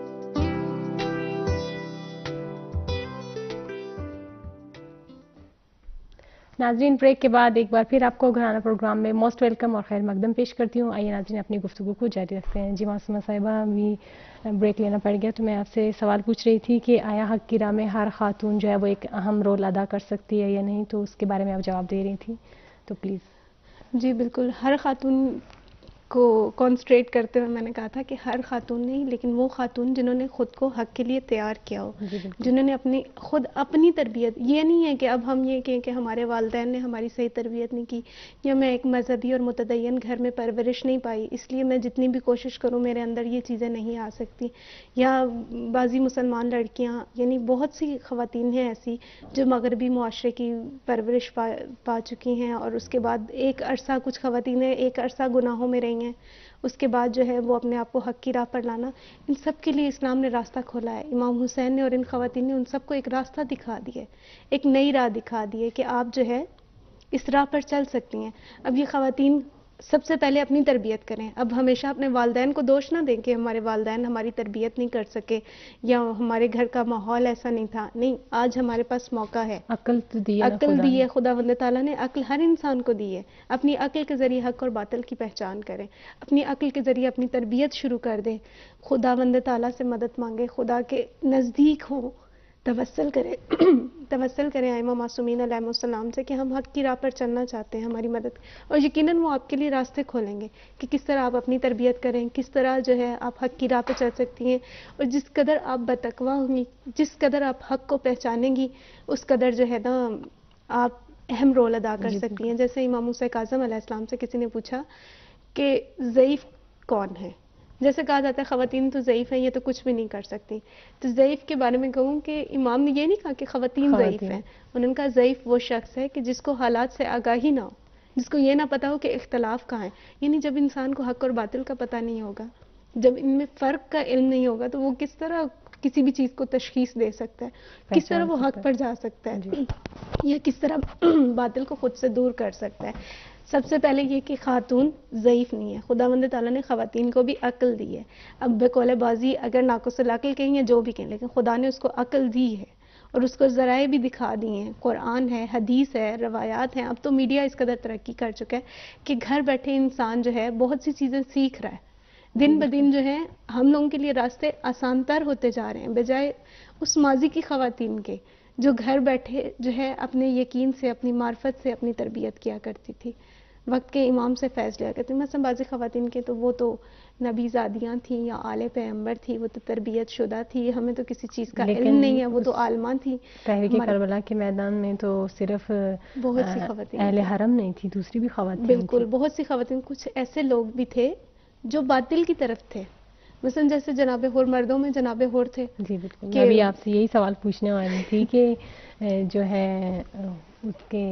ناظرین، بریک کے بعد ایک بار پھر آپ کو گھرانہ پروگرام میں موسٹ ویلکم اور خیر مقدم پیش کرتی ہوں. آئیے ناظرین اپنی گفتگو کو جاری رکھتے ہیں. جی معصومہ صاحبہ، ابھی بریک لینا پڑ گیا تو میں آپ سے سوال پوچھ رہی تھی کہ آیا حق کی راہ میں ہر خاتون جو ہے وہ ایک اہم رول ادا کر سکتی ہے یا نہیں، تو اس کے بارے میں آپ جواب دے رہی تھی، تو پلیز. جی بالکل، ہر خاتون کو کانسنٹریٹ کرتے ہوئے میں نے کہا تھا کہ ہر خاتون نہیں، لیکن وہ خاتون جنہوں نے خود کو حق کے لیے تیار کیا ہو، جنہوں نے خود اپنی تربیت، یہ نہیں ہے کہ اب ہم یہ کہیں کہ ہمارے والدین نے ہماری صحیح تربیت نہیں کی، یا میں ایک مذہبی اور متدین گھر میں پرورش نہیں پائی اس لیے میں جتنی بھی کوشش کروں میرے اندر یہ چیزیں نہیں آ سکتی. یا بعضی مسلمان لڑکیاں، یعنی بہت سی خواتین ہیں ایسی جو مغربی معاشرے کی پرورش پا چکی ہیں، اور اس کے بعد ایک عرصہ کچھ خواتینیں ایک عرصہ گناہوں میں رہی ہیں، اس کے بعد جو ہے وہ اپنے آپ کو حق کی راہ پر لانا، ان سب کے لیے اسلام نے راستہ کھولا ہے. امام حسین نے اور ان خواتین نے ان سب کو ایک راستہ دکھا دیا ہے، ایک نئی راہ دکھا دی ہے کہ آپ جو ہے اس راہ پر چل سکتی ہیں. اب یہ خواتین سب سے پہلے اپنی تربیت کریں. اب ہمیشہ اپنے والدین کو دوش نہ دیں کہ ہمارے والدین ہماری تربیت نہیں کر سکے یا ہمارے گھر کا ماحول ایسا نہیں تھا. نہیں، آج ہمارے پاس موقع ہے. عقل دی ہے خداوند تعالیٰ نے، عقل ہر انسان کو دی ہے. اپنی عقل کے ذریعے حق اور باطل کی پہچان کریں، اپنی عقل کے ذریعے اپنی تربیت شروع کر دیں، خداوند تعالیٰ سے مدد مانگیں، خدا کے نزدیک ہوں، توسل کریں ائمہ معصومین علیہ السلام سے کہ ہم حق کی راہ پر چلنا چاہتے ہیں، ہماری مدد. اور یقیناً وہ آپ کے لیے راستے کھولیں گے کہ کس طرح آپ اپنی تربیت کریں، کس طرح جو ہے آپ حق کی راہ پہ چل سکتی ہیں. اور جس قدر آپ بتقویٰ ہوں گی، جس قدر آپ حق کو پہچانیں گی، اس قدر جو ہے نا آپ اہم رول ادا کر سکتی ہیں. جیسے امام موسیٰ کاظم علیہ السلام سے کسی نے پوچھا کہ ضعیف کون ہے، جیسے کہا جاتا ہے خواتین تو ضعیف ہیں، یہ تو کچھ بھی نہیں کر سکتی. تو ضعیف کے بارے میں کہوں کہ امام نے یہ نہیں کہا کہ خواتین ضعیف ہیں، انہوں نے کہا ضعیف وہ شخص ہے کہ جس کو حالات سے آگاہی نہ ہو، جس کو یہ نہ پتا ہو کہ اختلاف کہاں ہے. یعنی جب انسان کو حق اور باطل کا پتہ نہیں ہوگا، جب ان میں فرق کا علم نہیں ہوگا، تو وہ کس طرح کسی بھی چیز کو تشخیص دے سکتا ہے، کس طرح وہ حق پر جا سکتا ہے یا کس طرح باطل کو خود سے دور کر سکتا ہے. سب سے پہلے یہ کہ خاتون ضعیف نہیں ہے، خداوند تعالیٰ نے خواتین کو بھی عقل دی ہے. اب بقول بازی اگر ناقص العقل کہیں یا جو بھی کہیں، لیکن خدا نے اس کو عقل دی ہے اور اس کو ذرائع بھی دکھا دی ہیں. قرآن ہے، حدیث ہے، روایات ہیں. اب تو میڈیا اس قدر ترقی کر چکا ہے کہ گھر بیٹھے انسان جو ہے بہت سی چیزیں سیکھ رہا ہے. دن بدن جو ہے ہم لوگوں کے لیے راستے آسان تر ہوتے جا رہے ہیں، بجائے اس ماضی کی خواتین کے جو گھر بیٹھے جو ہے اپنے یقین سے، اپنی معرفت سے اپنی تربیت کیا کرتی تھی. وقت کے امام سے فیض لیا کرتی. مثلا بعضی خواتین کے تو وہ تو نبی زادیاں تھیں یا آل پیغمبر تھی, وہ تو تربیت شدہ تھی, ہمیں تو کسی چیز کا علم نہیں ہے, وہ تو عالمہ تھی. تحریک کربلا کے میدان میں تو صرف بہت سی خواتین اہل حرم نہیں تھی, دوسری بھی خواتین بالکل بہت سی خواتین. کچھ ایسے لوگ بھی تھے جو باطل کی طرف تھے, مثلا جیسے جناب حور, مردوں میں جناب حور تھے. جی بالکل, میں ابھی آپ سے یہی سوال پوچھنے والی تھی کہ جو ہے اس کے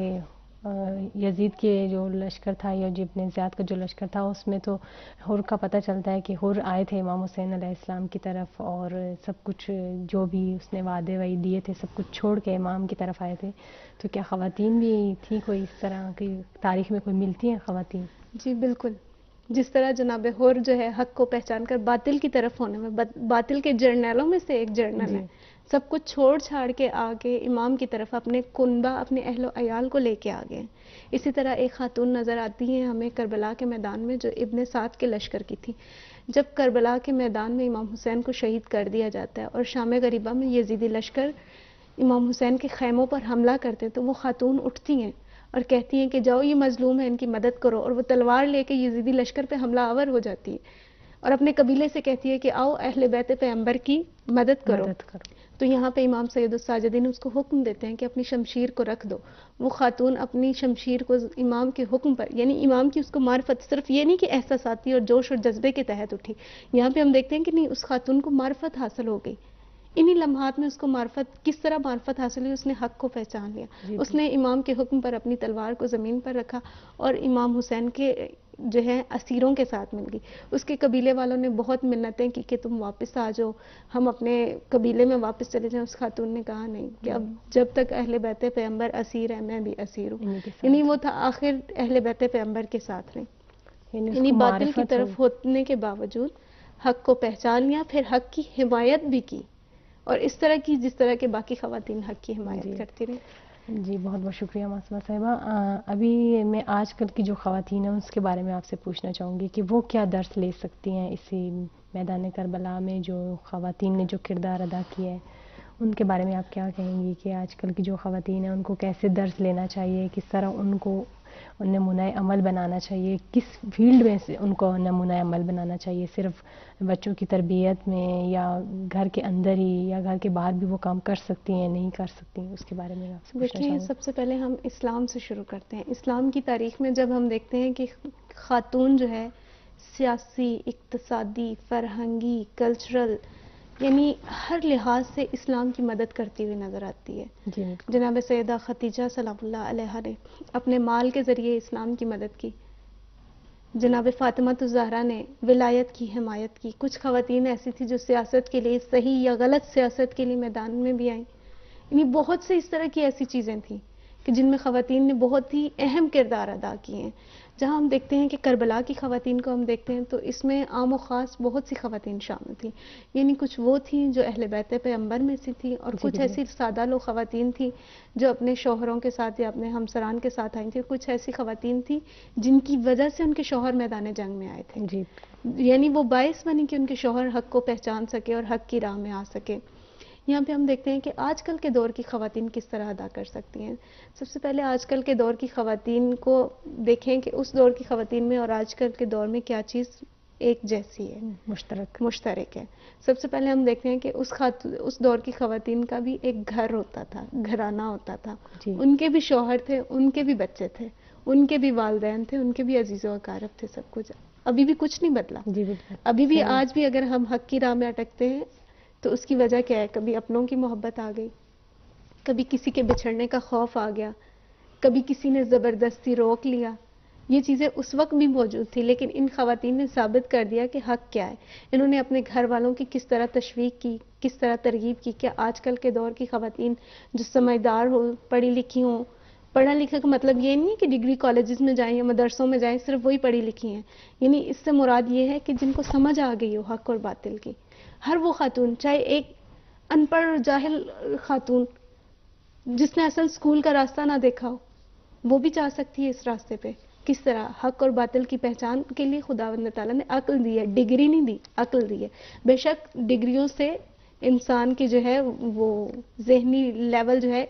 یزید کے جو لشکر تھا یا ابن زیاد کا جو لشکر تھا, اس میں تو حر کا پتہ چلتا ہے کہ حر آئے تھے امام حسین علیہ السلام کی طرف, اور سب کچھ جو بھی اس نے وعدے وعید دیے تھے سب کچھ چھوڑ کے امام کی طرف آئے تھے. تو کیا خواتین بھی تھیں کوئی اس طرح کی تاریخ میں کوئی ملتی ہیں خواتین؟ جی بالکل, جس طرح جناب حر جو ہے حق کو پہچان کر باطل کی طرف ہونے میں, باطل کے جرنیلوں میں سے ایک جرنیل ہے, سب کچھ چھوڑ چھاڑ کے آگے امام کی طرف اپنے کنبہ, اپنے اہل و عیال کو لے کے آگئے. اسی طرح ایک خاتون نظر آتی ہیں ہمیں کربلا کے میدان میں, جو ابن سعد کے لشکر کی تھی. جب کربلا کے میدان میں امام حسین کو شہید کر دیا جاتا ہے اور شام غریبہ میں یزیدی لشکر امام حسین کے خیموں پر حملہ کرتے ہیں, تو وہ خاتون اٹھتی ہیں اور کہتی ہیں کہ جاؤ یہ مظلوم ہے, ان کی مدد کرو, اور وہ تلوار لے کے یزیدی لشکر پہ حملہ آور ہو جاتی ہے اور اپنے قبیلے سے کہتی ہے کہ آؤ اہل بیت پیغمبر کی مدد کرو. تو یہاں پہ امام سید الساجدین اس کو حکم دیتے ہیں کہ اپنی شمشیر کو رکھ دو. وہ خاتون اپنی شمشیر کو امام کے حکم پر, یعنی امام کی اس کو معرفت, صرف یہ نہیں کہ احساساتی اور جوش اور جذبے کے تحت اٹھی, یہاں پہ ہم دیکھتے ہیں کہ نہیں, اس خاتون کو معرفت حاصل ہو گئی. انہی لمحات میں اس کو معرفت, کس طرح معرفت حاصل ہوئی, اس نے حق کو پہچان لیا. اس نے امام کے حکم پر اپنی تلوار کو زمین پر رکھا اور امام حسین کے جو ہے اسیروں کے ساتھ مل گئی. اس کے قبیلے والوں نے بہت منتیں کی کہ تم واپس آ جاؤ, ہم اپنے قبیلے میں واپس چلے جائیں. اس خاتون نے کہا نہیں, کہ اب جب تک اہل بیت پیغمبر اسیر ہے میں بھی اسیر ہوں. یعنی وہ تھا آخر اہل بیت پیغمبر کے ساتھ رہے, یعنی باطل کی طرف ہونے کے باوجود حق کو پہچان لیا, پھر حق کی حمایت بھی کی, اور اس طرح کی جس طرح کے باقی خواتین حق کی حمایت کرتی رہی. جی بہت بہت شکریہ معصومہ صاحبہ. ابھی میں آج کل کی جو خواتین ہیں اس کے بارے میں آپ سے پوچھنا چاہوں گی کہ وہ کیا درس لے سکتی ہیں اسی میدان کربلا میں, جو خواتین نے جو کردار ادا کیا ہے ان کے بارے میں آپ کیا کہیں گی کہ آج کل کی جو خواتین ہیں ان کو کیسے درس لینا چاہیے, کس طرح ان کو نمونہ عمل بنانا چاہیے, کس فیلڈ میں سے ان کو نمونہ عمل بنانا چاہیے, صرف بچوں کی تربیت میں یا گھر کے اندر ہی یا گھر کے باہر بھی وہ کام کر سکتی ہیں نہیں کر سکتی, اس کے بارے میں آپ سے پوچھنا چاہوں گی. سب سے پہلے ہم اسلام سے شروع کرتے ہیں. اسلام کی تاریخ میں جب ہم دیکھتے ہیں کہ خاتون جو ہے سیاسی, اقتصادی, فرہنگی, کلچرل, یعنی ہر لحاظ سے اسلام کی مدد کرتی ہوئی نظر آتی ہے. جناب سیدہ خدیجہ سلام اللہ علیہا نے اپنے مال کے ذریعے اسلام کی مدد کی. جناب فاطمہ الزہرا نے ولایت کی حمایت کی. کچھ خواتین ایسی تھی جو سیاست کے لیے, صحیح یا غلط سیاست کے لیے میدان میں بھی آئیں. یعنی بہت سے اس طرح کی ایسی چیزیں تھیں کہ جن میں خواتین نے بہت ہی اہم کردار ادا کیے ہیں. جہاں ہم دیکھتے ہیں کہ کربلا کی خواتین کو ہم دیکھتے ہیں تو اس میں عام و خاص بہت سی خواتین شامل تھیں. یعنی کچھ وہ تھیں جو اہل بیت پیغمبر میں سے تھیں, اور کچھ ایسی سادہ لو خواتین تھیں جو اپنے شوہروں کے ساتھ یا اپنے ہمسران کے ساتھ آئی تھیں. کچھ ایسی خواتین تھیں جن کی وجہ سے ان کے شوہر میدان جنگ میں آئے تھے. یعنی وہ باعث بنی کہ ان کے شوہر حق کو پہچان سکے اور حق کی راہ میں آ سکے. یہاں پہ ہم دیکھتے ہیں کہ آج کل کے دور کی خواتین کس طرح ادا کر سکتی ہیں. سب سے پہلے آج کل کے دور کی خواتین کو دیکھیں کہ اس دور کی خواتین میں اور آج کل کے دور میں کیا چیز ایک جیسی ہے, مشترک ہے. سب سے پہلے ہم دیکھتے ہیں کہ اس دور کی خواتین کا بھی ایک گھر ہوتا تھا, گھرانہ ہوتا تھا. ان کے بھی شوہر تھے, ان کے بھی بچے تھے, ان کے بھی والدین تھے, ان کے بھی عزیز و اقارب تھے, سب کچھ. ابھی بھی کچھ نہیں بدلا. ابھی بھی آج بھی اگر ہم حق کی راہ میں اٹکتے ہیں تو اس کی وجہ کیا ہے؟ کبھی اپنوں کی محبت آ گئی, کبھی کسی کے بچھڑنے کا خوف آ گیا, کبھی کسی نے زبردستی روک لیا. یہ چیزیں اس وقت بھی موجود تھی, لیکن ان خواتین نے ثابت کر دیا کہ حق کیا ہے. انہوں نے اپنے گھر والوں کی کس طرح تشویق کی, کس طرح ترغیب کی. کیا آج کل کے دور کی خواتین جو سمجھدار ہو, پڑھی لکھی ہوں, پڑھا لکھا کا مطلب یہ نہیں کہ ڈگری کالجز میں جائیں یا مدرسوں میں جائیں صرف وہی پڑھی لکھی ہیں, یعنی اس سے مراد یہ ہے کہ جن کو سمجھ آ گئی ہو حق اور باطل کی. ہر وہ خاتون, چاہے ایک ان پڑھ جاہل خاتون جس نے اصل اسکول کا راستہ نہ دیکھا ہو, وہ بھی جا سکتی ہے اس راستے پہ. کس طرح حق اور باطل کی پہچان کے لیے خداوند تعالیٰ نے عقل دی ہے, ڈگری نہیں دی, عقل دی ہے. بے شک ڈگریوں سے انسان کی جو ہے وہ ذہنی لیول جو ہے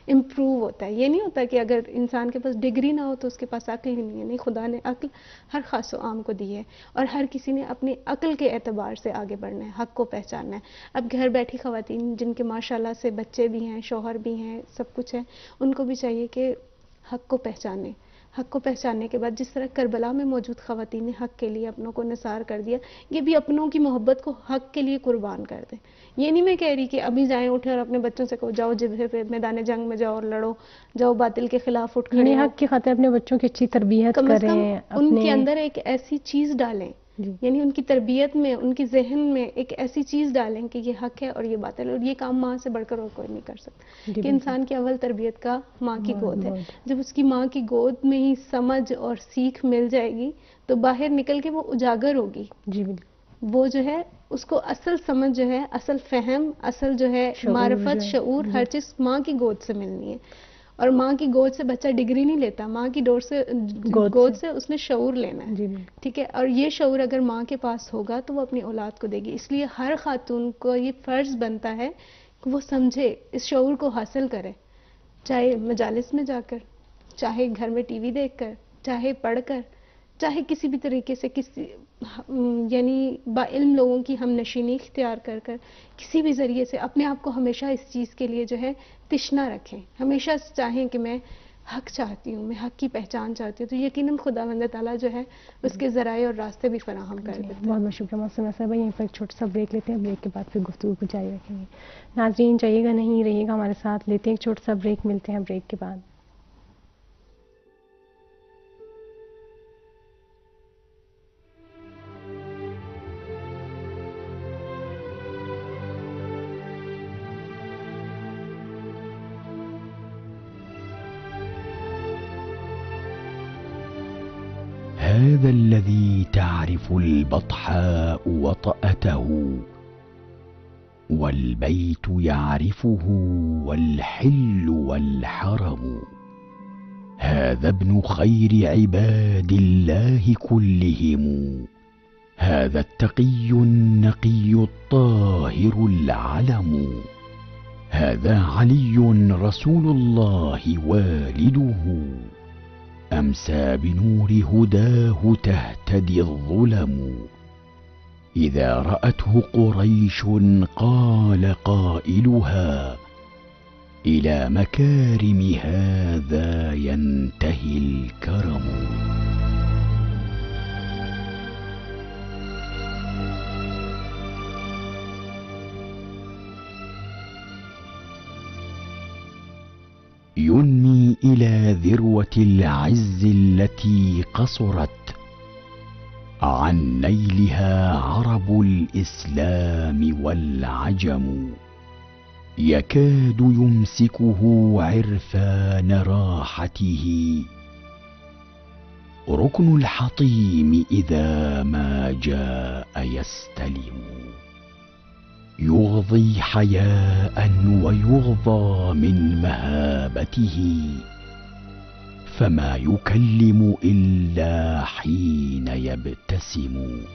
امپروو ہوتا ہے. یہ نہیں ہوتا کہ اگر انسان کے پاس ڈگری نہ ہو تو اس کے پاس عقل ہی نہیں ہے. نہیں, خدا نے عقل ہر خاص و عام کو دی ہے اور ہر کسی نے اپنی عقل کے اعتبار سے آگے بڑھنا ہے, حق کو پہچاننا ہے. اب گھر بیٹھی خواتین جن کے ماشاءاللہ سے بچے بھی ہیں, شوہر بھی ہیں, سب کچھ ہے, ان کو بھی چاہیے کہ حق کو پہچانیں. حق کو پہچاننے کے بعد جس طرح کربلا میں موجود خواتین نے حق کے لیے اپنوں کو نثار کر دیا, یہ بھی اپنوں کی محبت کو حق کے لیے قربان کر دیں. یہ نہیں میں کہہ رہی کہ ابھی جائیں اٹھیں اور اپنے بچوں سے کہو جاؤ جبہے پہ میدان جنگ میں جاؤ اور لڑو, جاؤ باطل کے خلاف اٹھ کھڑے ہو. حق کی خاطر اپنے بچوں کی اچھی تربیت کم از کم کریں, ان کے اندر ایک ایسی چیز ڈالیں, یعنی ان کی تربیت میں, ان کی ذہن میں ایک ایسی چیز ڈالیں کہ یہ حق ہے اور یہ باطل ہے, اور یہ کام ماں سے بڑھ کر اور کوئی نہیں کر سکتا. کہ انسان کی اول تربیت کا ماں کی گود ہے. جب اس کی ماں کی گود میں ہی سمجھ اور سیکھ مل جائے گی تو باہر نکل کے وہ اجاگر ہوگی. جی بالکل. وہ جو ہے اس کو اصل سمجھ جو ہے, اصل فہم, اصل جو ہے معرفت, شعور, ہر چیز ماں کی گود سے ملنی ہے. اور ماں کی گود سے بچہ ڈگری نہیں لیتا, ماں کی گود سے اس نے شعور لینا ہے. ٹھیک ہے, اور یہ شعور اگر ماں کے پاس ہوگا تو وہ اپنی اولاد کو دے گی. اس لیے ہر خاتون کو یہ فرض بنتا ہے کہ وہ سمجھے, اس شعور کو حاصل کرے, چاہے مجالس میں جا کر, چاہے گھر میں ٹی وی دیکھ کر, چاہے پڑھ کر, چاہے کسی بھی طریقے سے, کسی یعنی با علم لوگوں کی ہم نشینی اختیار کر کر کسی بھی ذریعے سے اپنے آپ کو ہمیشہ اس چیز کے لیے جو ہے تشنا رکھیں. ہمیشہ چاہیں کہ میں حق چاہتی ہوں, میں حق کی پہچان چاہتی ہوں, تو یقیناً خداوند تعالیٰ جو ہے اس کے ذرائع اور راستے بھی فراہم کر دیتے ہیں. بہت بہت شکریہ محسنہ صاحبہ. یہیں پر ایک چھوٹا سا بریک لیتے ہیں, بریک کے بعد پھر گفتگو کو جاری رکھیں گے. ناظرین جائیے گا نہیں, رہیے گا ہمارے ساتھ, لیتے ہیں ایک چھوٹا سا بریک, ملتے ہیں بریک کے بعد. هذا الذي تعرف البطحاء وطأته والبيت يعرفه والحل والحرم. هذا ابن خير عباد الله كلهم. هذا التقي النقي الطاهر العلم. هذا علي رسول الله والده. أمسى بنور هداه تهتدي الظلم. إذا رأته قريش قال قائلها إلى مكارم هذا ينتهي الكرم. ينمي إلى ذروة العز التي قصرت عن نيلها عرب الإسلام والعجم. يكاد يمسكه عرفان راحته ركن الحطيم إذا ما جاء يستلم. يغضي حياء ويغضى من مهابته فما يكلم إلا حين يبتسم.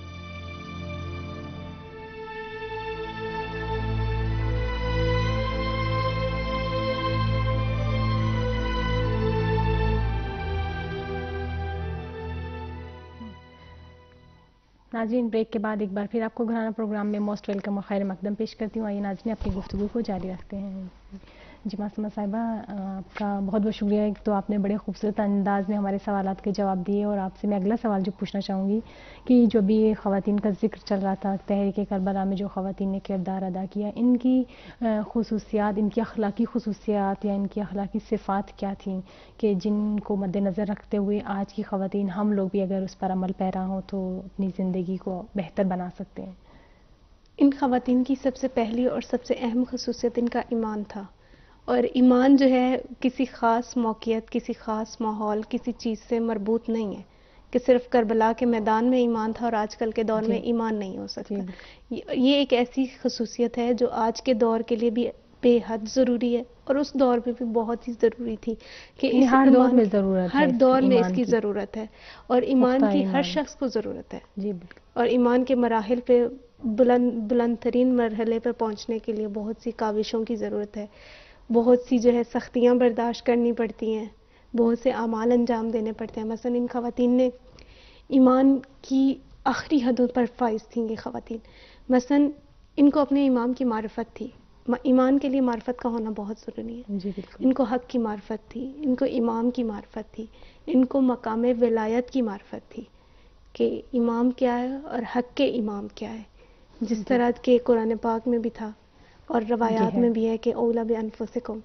ناظرین بریک کے بعد ایک بار پھر آپ کو گھرانہ پروگرام میں موسٹ ویلکم اور خیر مقدم پیش کرتی ہوں. آئیے ناظرین اپنی گفتگو کو جاری رکھتے ہیں. جی معصومہ صاحبہ, آپ کا بہت بہت شکریہ. ایک تو آپ نے بڑے خوبصورت انداز میں ہمارے سوالات کے جواب دیے, اور آپ سے میں اگلا سوال جو پوچھنا چاہوں گی کہ جو بھی خواتین کا ذکر چل رہا تھا, تحریک کربلا میں جو خواتین نے کردار ادا کیا, ان کی خصوصیات, ان کی اخلاقی خصوصیات یا ان کی اخلاقی صفات کیا تھیں کہ جن کو مد نظر رکھتے ہوئے آج کی خواتین, ہم لوگ بھی اگر اس پر عمل پیرا ہوں تو اپنی زندگی کو بہتر بنا سکتے ہیں؟ ان خواتین کی سب سے پہلی اور سب سے اہم خصوصیت ان کا ایمان تھا. اور ایمان جو ہے کسی خاص موقعیت, کسی خاص ماحول, کسی چیز سے مربوط نہیں ہے کہ صرف کربلا کے میدان میں ایمان تھا اور آج کل کے دور میں ایمان نہیں ہو سکتا. یہ ایک ایسی خصوصیت ہے جو آج کے دور کے لیے بھی بے حد ضروری ہے, اور اس دور میں بھی بہت ہی ضروری تھی کہ ہر دور میں ضرورت ہے, ہر دور میں اس کی ضرورت ہے, اور ایمان کی ہر شخص کو ضرورت ہے. جی بالکل. اور ایمان کے مراحل پہ بلند ترین مرحلے پر پہنچنے کے لیے بہت سی کاوشوں کی ضرورت ہے. بہت سی جو ہے سختیاں برداشت کرنی پڑتی ہیں، بہت سے اعمال انجام دینے پڑتے ہیں. مثلا ان خواتین نے ایمان کی آخری حدوں پر فائز تھیں. یہ خواتین مثلا ان کو اپنے امام کی معرفت تھی. ایمان کے لیے معرفت کا ہونا بہت ضروری ہے. جی بالکل. ان کو حق کی معرفت تھی، ان کو امام کی معرفت تھی، ان کو مقام ولایت کی معرفت تھی کہ امام کیا ہے اور حق کے امام کیا ہے. جس طرح کہ قرآن پاک میں بھی تھا اور روایات میں بھی ہے کہ اولا بانفسکم،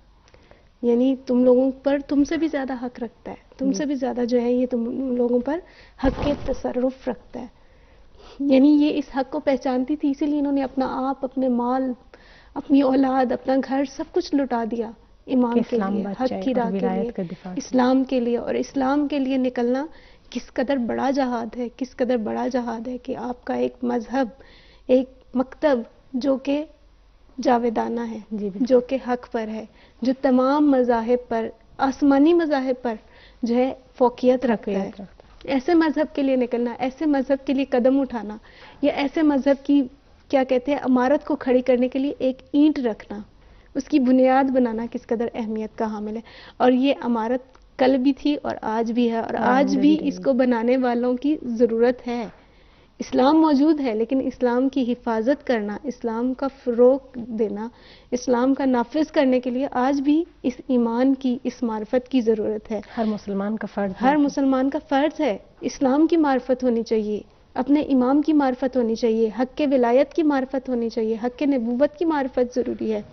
یعنی تم لوگوں پر تم سے بھی زیادہ حق رکھتا ہے، تم سے بھی زیادہ جو ہے یہ تم لوگوں پر حق کے تصرف رکھتا ہے. یعنی یہ اس حق کو پہچانتی تھی، اسی لیے انہوں نے اپنا آپ، اپنے مال، اپنی اولاد، اپنا گھر سب کچھ لٹا دیا امام کے لیے، حق کی راہ کے لیے، اسلام کے لیے. اور اسلام کے لیے نکلنا کس قدر بڑا جہاد ہے، کس قدر بڑا جہاد ہے کہ آپ کا ایک مذہب، ایک مکتب جو کہ جاویدانہ ہے، جو کہ حق پر ہے، جو تمام مذاہب پر، آسمانی مذاہب پر جو ہے فوقیت رکھتا ہے. ایسے مذہب کے لیے نکلنا، ایسے مذہب کے لیے قدم اٹھانا، یا ایسے مذہب کی کیا کہتے ہیں عمارت کو کھڑی کرنے کے لیے ایک اینٹ رکھنا، اس کی بنیاد بنانا کس قدر اہمیت کا حامل ہے. اور یہ عمارت کل بھی تھی اور آج بھی ہے، اور آج بھی اس کو بنانے والوں کی ضرورت ہے. اسلام موجود ہے لیکن اسلام کی حفاظت کرنا، اسلام کا فروغ دینا، اسلام کا نافذ کرنے کے لیے آج بھی اس ایمان کی، اس معرفت کی ضرورت ہے. ہر مسلمان کا فرض ہے، ہر مسلمان کا فرض ہے. اسلام کی معرفت ہونی چاہیے، اپنے امام کی معرفت ہونی چاہیے، حق کے ولایت کی معرفت ہونی چاہیے، حق کے نبوت کی معرفت ضروری ہے.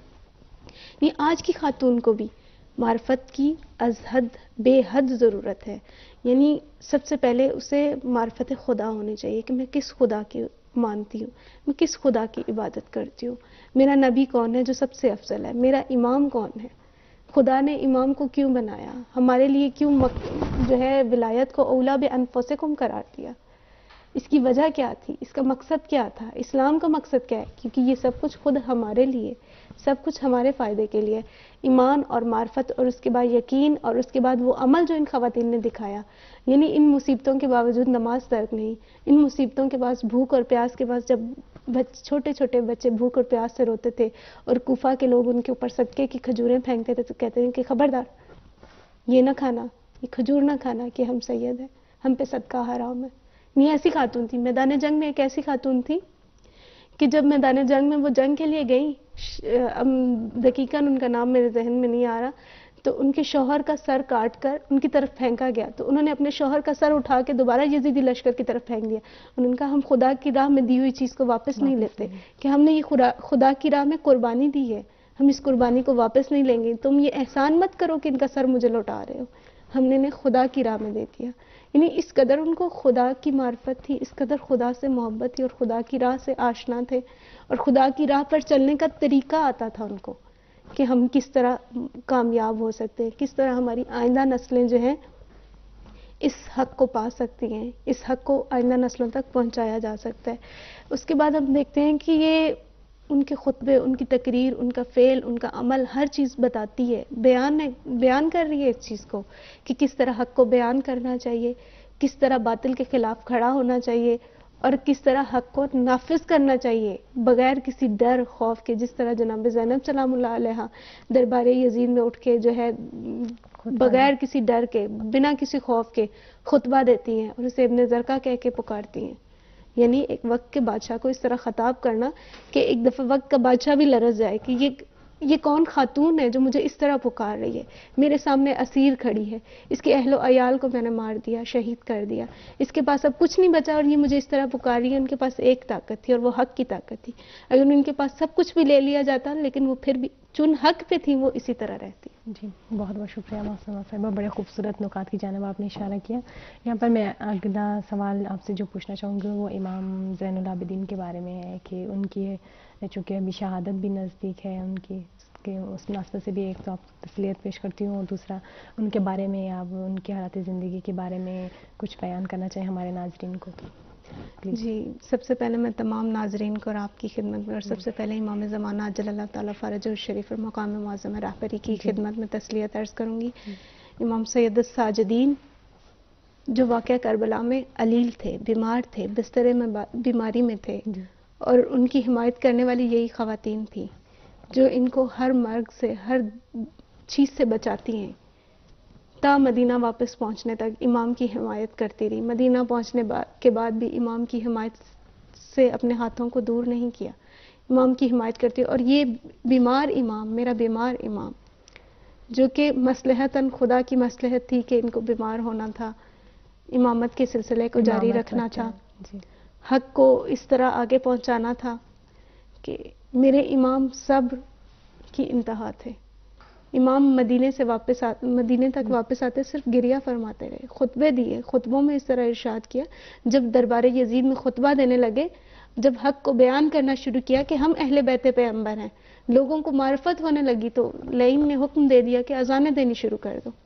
یہ آج کی خاتون کو بھی معرفت کی از حد، بے حد ضرورت ہے. یعنی سب سے پہلے اسے معرفت خدا ہونی چاہیے کہ میں کس خدا کی مانتی ہوں، میں کس خدا کی عبادت کرتی ہوں، میرا نبی کون ہے جو سب سے افضل ہے، میرا امام کون ہے، خدا نے امام کو کیوں بنایا، ہمارے لیے کیوں جو ہے ولایت کو اولا بانفسکم قرار دیا، اس کی وجہ کیا تھی، اس کا مقصد کیا تھا، اسلام کا مقصد کیا ہے. کیونکہ یہ سب کچھ خود ہمارے لیے، سب کچھ ہمارے فائدے کے لیے. ایمان اور معرفت، اور اس کے بعد یقین، اور اس کے بعد وہ عمل جو ان خواتین نے دکھایا. یعنی ان مصیبتوں کے باوجود نماز ترک نہیں، ان مصیبتوں کے بعد، بھوک اور پیاس کے بعد، جب چھوٹے چھوٹے بچے بھوک اور پیاس سے روتے تھے اور کوفہ کے لوگ ان کے اوپر صدقے کی کھجوریں پھینکتے تھے تو کہتے ہیں کہ خبردار، یہ نہ کھانا، یہ کھجور نہ کھانا کہ ہم سید ہیں، ہم پہ صدقہ حرام ہے. یہ ایسی خاتون تھی. میدان جنگ میں ایک ایسی خاتون تھی کہ جب میدان جنگ میں وہ جنگ کے لیے گئی، دقیقاً ان کا نام میرے ذہن میں نہیں آ رہا، تو ان کے شوہر کا سر کاٹ کر ان کی طرف پھینکا گیا، تو انہوں نے اپنے شوہر کا سر اٹھا کے دوبارہ یزیدی لشکر کی طرف پھینک دیا. انہوں نے کہا ہم خدا کی راہ میں دی ہوئی چیز کو واپس نہیں لیتے، کہ ہم نے یہ خدا کی راہ میں قربانی دی ہے، ہم اس قربانی کو واپس نہیں لیں گے. تم یہ احسان مت کرو کہ ان کا سر مجھے لوٹا رہے ہو، ہم نے انہیں خدا کی راہ میں دے دیا. یعنی اس قدر ان کو خدا کی معرفت تھی، اس قدر خدا سے محبت تھی، اور خدا کی راہ سے آشنا تھے، اور خدا کی راہ پر چلنے کا طریقہ آتا تھا ان کو کہ ہم کس طرح کامیاب ہو سکتے ہیں، کس طرح ہماری آئندہ نسلیں جو ہیں اس حق کو پا سکتی ہیں، اس حق کو آئندہ نسلوں تک پہنچایا جا سکتا ہے. اس کے بعد ہم دیکھتے ہیں کہ یہ ان کے خطبے، ان کی تقریر، ان کا فعل، ان کا عمل، ہر چیز بتاتی ہے، بیان کر رہی ہے اس چیز کو کہ کس طرح حق کو بیان کرنا چاہیے، کس طرح باطل کے خلاف کھڑا ہونا چاہیے، اور کس طرح حق کو نافذ کرنا چاہیے بغیر کسی ڈر خوف کے. جس طرح جناب زینب سلام اللہ علیہا دربار یزید میں اٹھ کے جو ہے بغیر کسی ڈر کے، بنا کسی خوف کے خطبہ دیتی ہیں اور اسے ابن زرقہ کہہ کے پکارتی ہیں. یعنی ایک وقت کے بادشاہ کو اس طرح خطاب کرنا کہ ایک دفعہ وقت کا بادشاہ بھی لرز جائے کہ یہ کون خاتون ہے جو مجھے اس طرح پکار رہی ہے، میرے سامنے اسیر کھڑی ہے، اس کے اہل و عیال کو میں نے مار دیا، شہید کر دیا، اس کے پاس اب کچھ نہیں بچا اور یہ مجھے اس طرح پکار رہی ہے. ان کے پاس ایک طاقت تھی اور وہ حق کی طاقت تھی. اگر ان کے پاس سب کچھ بھی لے لیا جاتا لیکن وہ پھر بھی چن حق پہ تھی، وہ اسی طرح رہتی. جی بہت بہت شکریہ معصومہ صاحبہ، بڑے خوبصورت نکات کی جانب آپ نے اشارہ کیا. یہاں پر میں اگلا سوال آپ سے جو پوچھنا چاہوں گی وہ امام زین العابدین کے بارے میں ہے کہ ان کی چونکہ ابھی شہادت بھی نزدیک ہے ان کی، اس مناسبت سے بھی ایک تو آپ تسلیت پیش کرتی ہوں، اور دوسرا ان کے بارے میں آپ ان کی حالات زندگی کے بارے میں کچھ بیان کرنا چاہیں ہمارے ناظرین کو. جی سب سے پہلے میں تمام ناظرین کو اور آپ کی خدمت میں، اور سب سے پہلے امام زمانہ عجل اللہ تعالیٰ فرجہ الشریف اور مقام معظم رہبری کی خدمت میں تسلیت عرض کروں گی. امام سید الساجدین جو واقعہ کربلا میں علیل تھے، بیمار تھے، بسترے میں بیماری میں تھے، اور ان کی حمایت کرنے والی یہی خواتین تھیں. جو ان کو ہر مرگ سے، ہر چیز سے بچاتی ہیں، تا مدینہ واپس پہنچنے تک امام کی حمایت کرتی رہی. مدینہ پہنچنے کے بعد بھی امام کی حمایت سے اپنے ہاتھوں کو دور نہیں کیا، امام کی حمایت کرتی. اور یہ بیمار امام، میرا بیمار امام، جو کہ مصلحتاً خدا کی مصلحت تھی کہ ان کو بیمار ہونا تھا، امامت کے سلسلے کو جاری رکھنا تھا، حق کو اس طرح آگے پہنچانا تھا کہ میرے امام صبر کی انتہا تھے. امام مدینے تک واپس آتے صرف گریہ فرماتے رہے، خطبے دیے، خطبوں میں اس طرح ارشاد کیا. جب دربار یزید میں خطبہ دینے لگے، جب حق کو بیان کرنا شروع کیا کہ ہم اہل بیت پیغمبر ہیں، لوگوں کو معرفت ہونے لگی تو لئیم نے حکم دے دیا کہ اذانیں دینی شروع کر دو.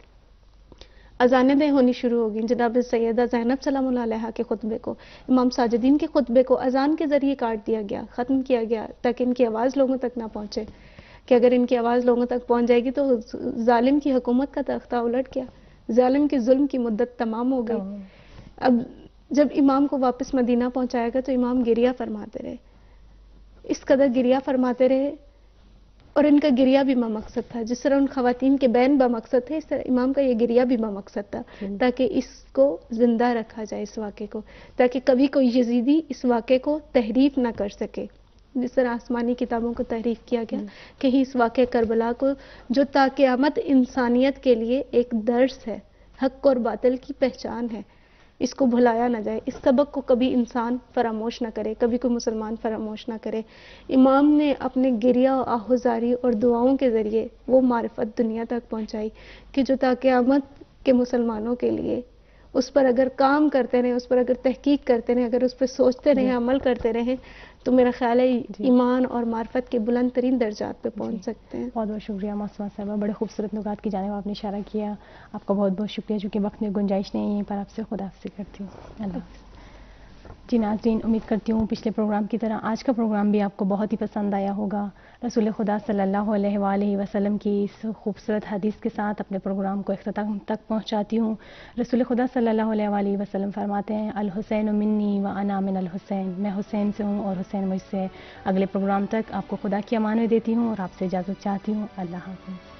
اذانیں ہونی شروع ہو گئیں. جناب سیدہ زینب سلام اللہ علیہا کے خطبے کو، امام ساجدین کے خطبے کو اذان کے ذریعے کاٹ دیا گیا، ختم کیا گیا، تاکہ ان کی آواز لوگوں تک نہ پہنچے، کہ اگر ان کی آواز لوگوں تک پہنچ جائے گی تو ظالم کی حکومت کا تختہ الٹ گیا، ظالم کے ظلم کی مدت تمام ہو گئی. اب جب امام کو واپس مدینہ پہنچایا گیا تو امام گریہ فرماتے رہے، اس قدر گریہ فرماتے رہے. اور ان کا گریہ بھی بمقصد تھا، جس طرح ان خواتین کے بین بمقصد تھے، اس طرح امام کا یہ گریہ بھی بمقصد تھا، تاکہ اس کو زندہ رکھا جائے، اس واقعے کو، تاکہ کبھی کوئی یزیدی اس واقعے کو تحریف نہ کر سکے. جس طرح آسمانی کتابوں کو تحریف کیا گیا، کہیں اس واقعہ کربلا کو، جو تا قیامت انسانیت کے لیے ایک درس ہے، حق اور باطل کی پہچان ہے، اس کو بھلایا نہ جائے، اس سبق کو کبھی انسان فراموش نہ کرے، کبھی کوئی مسلمان فراموش نہ کرے. امام نے اپنے گریہ و آہوزاری اور دعاؤں کے ذریعے وہ معرفت دنیا تک پہنچائی کہ جو تا قیامت کے مسلمانوں کے لیے اس پر اگر کام کرتے رہیں، اس پر اگر تحقیق کرتے رہیں، اگر اس پر سوچتے رہیں، عمل کرتے رہیں، تو میرا خیال ہے ایمان اور معرفت کے بلند ترین درجات پہ پہنچ سکتے ہیں. بہت بہت شکریہ معصومہ صاحبہ، بڑے خوبصورت نکات کی جانب آپ نے اشارہ کیا. آپ کا بہت بہت شکریہ. چونکہ وقت میں گنجائش نہیں ہے، یہیں پر آپ سے خداحافظی کرتی ہوں. اللہ حافظ. جی ناظرین، امید کرتی ہوں پچھلے پروگرام کی طرح آج کا پروگرام بھی آپ کو بہت ہی پسند آیا ہوگا. رسول خدا صلی اللہ علیہ وآلہ وسلم کی اس خوبصورت حدیث کے ساتھ اپنے پروگرام کو اختتام تک پہنچاتی ہوں. رسول خدا صلی اللہ علیہ وآلہ وسلم فرماتے ہیں، الحسین منی و انا من الحسین، میں حسین سے ہوں اور حسین مجھ سے. اگلے پروگرام تک آپ کو خدا کی امانت دیتی ہوں اور آپ سے اجازت چاہتی ہوں. اللہ حافظ.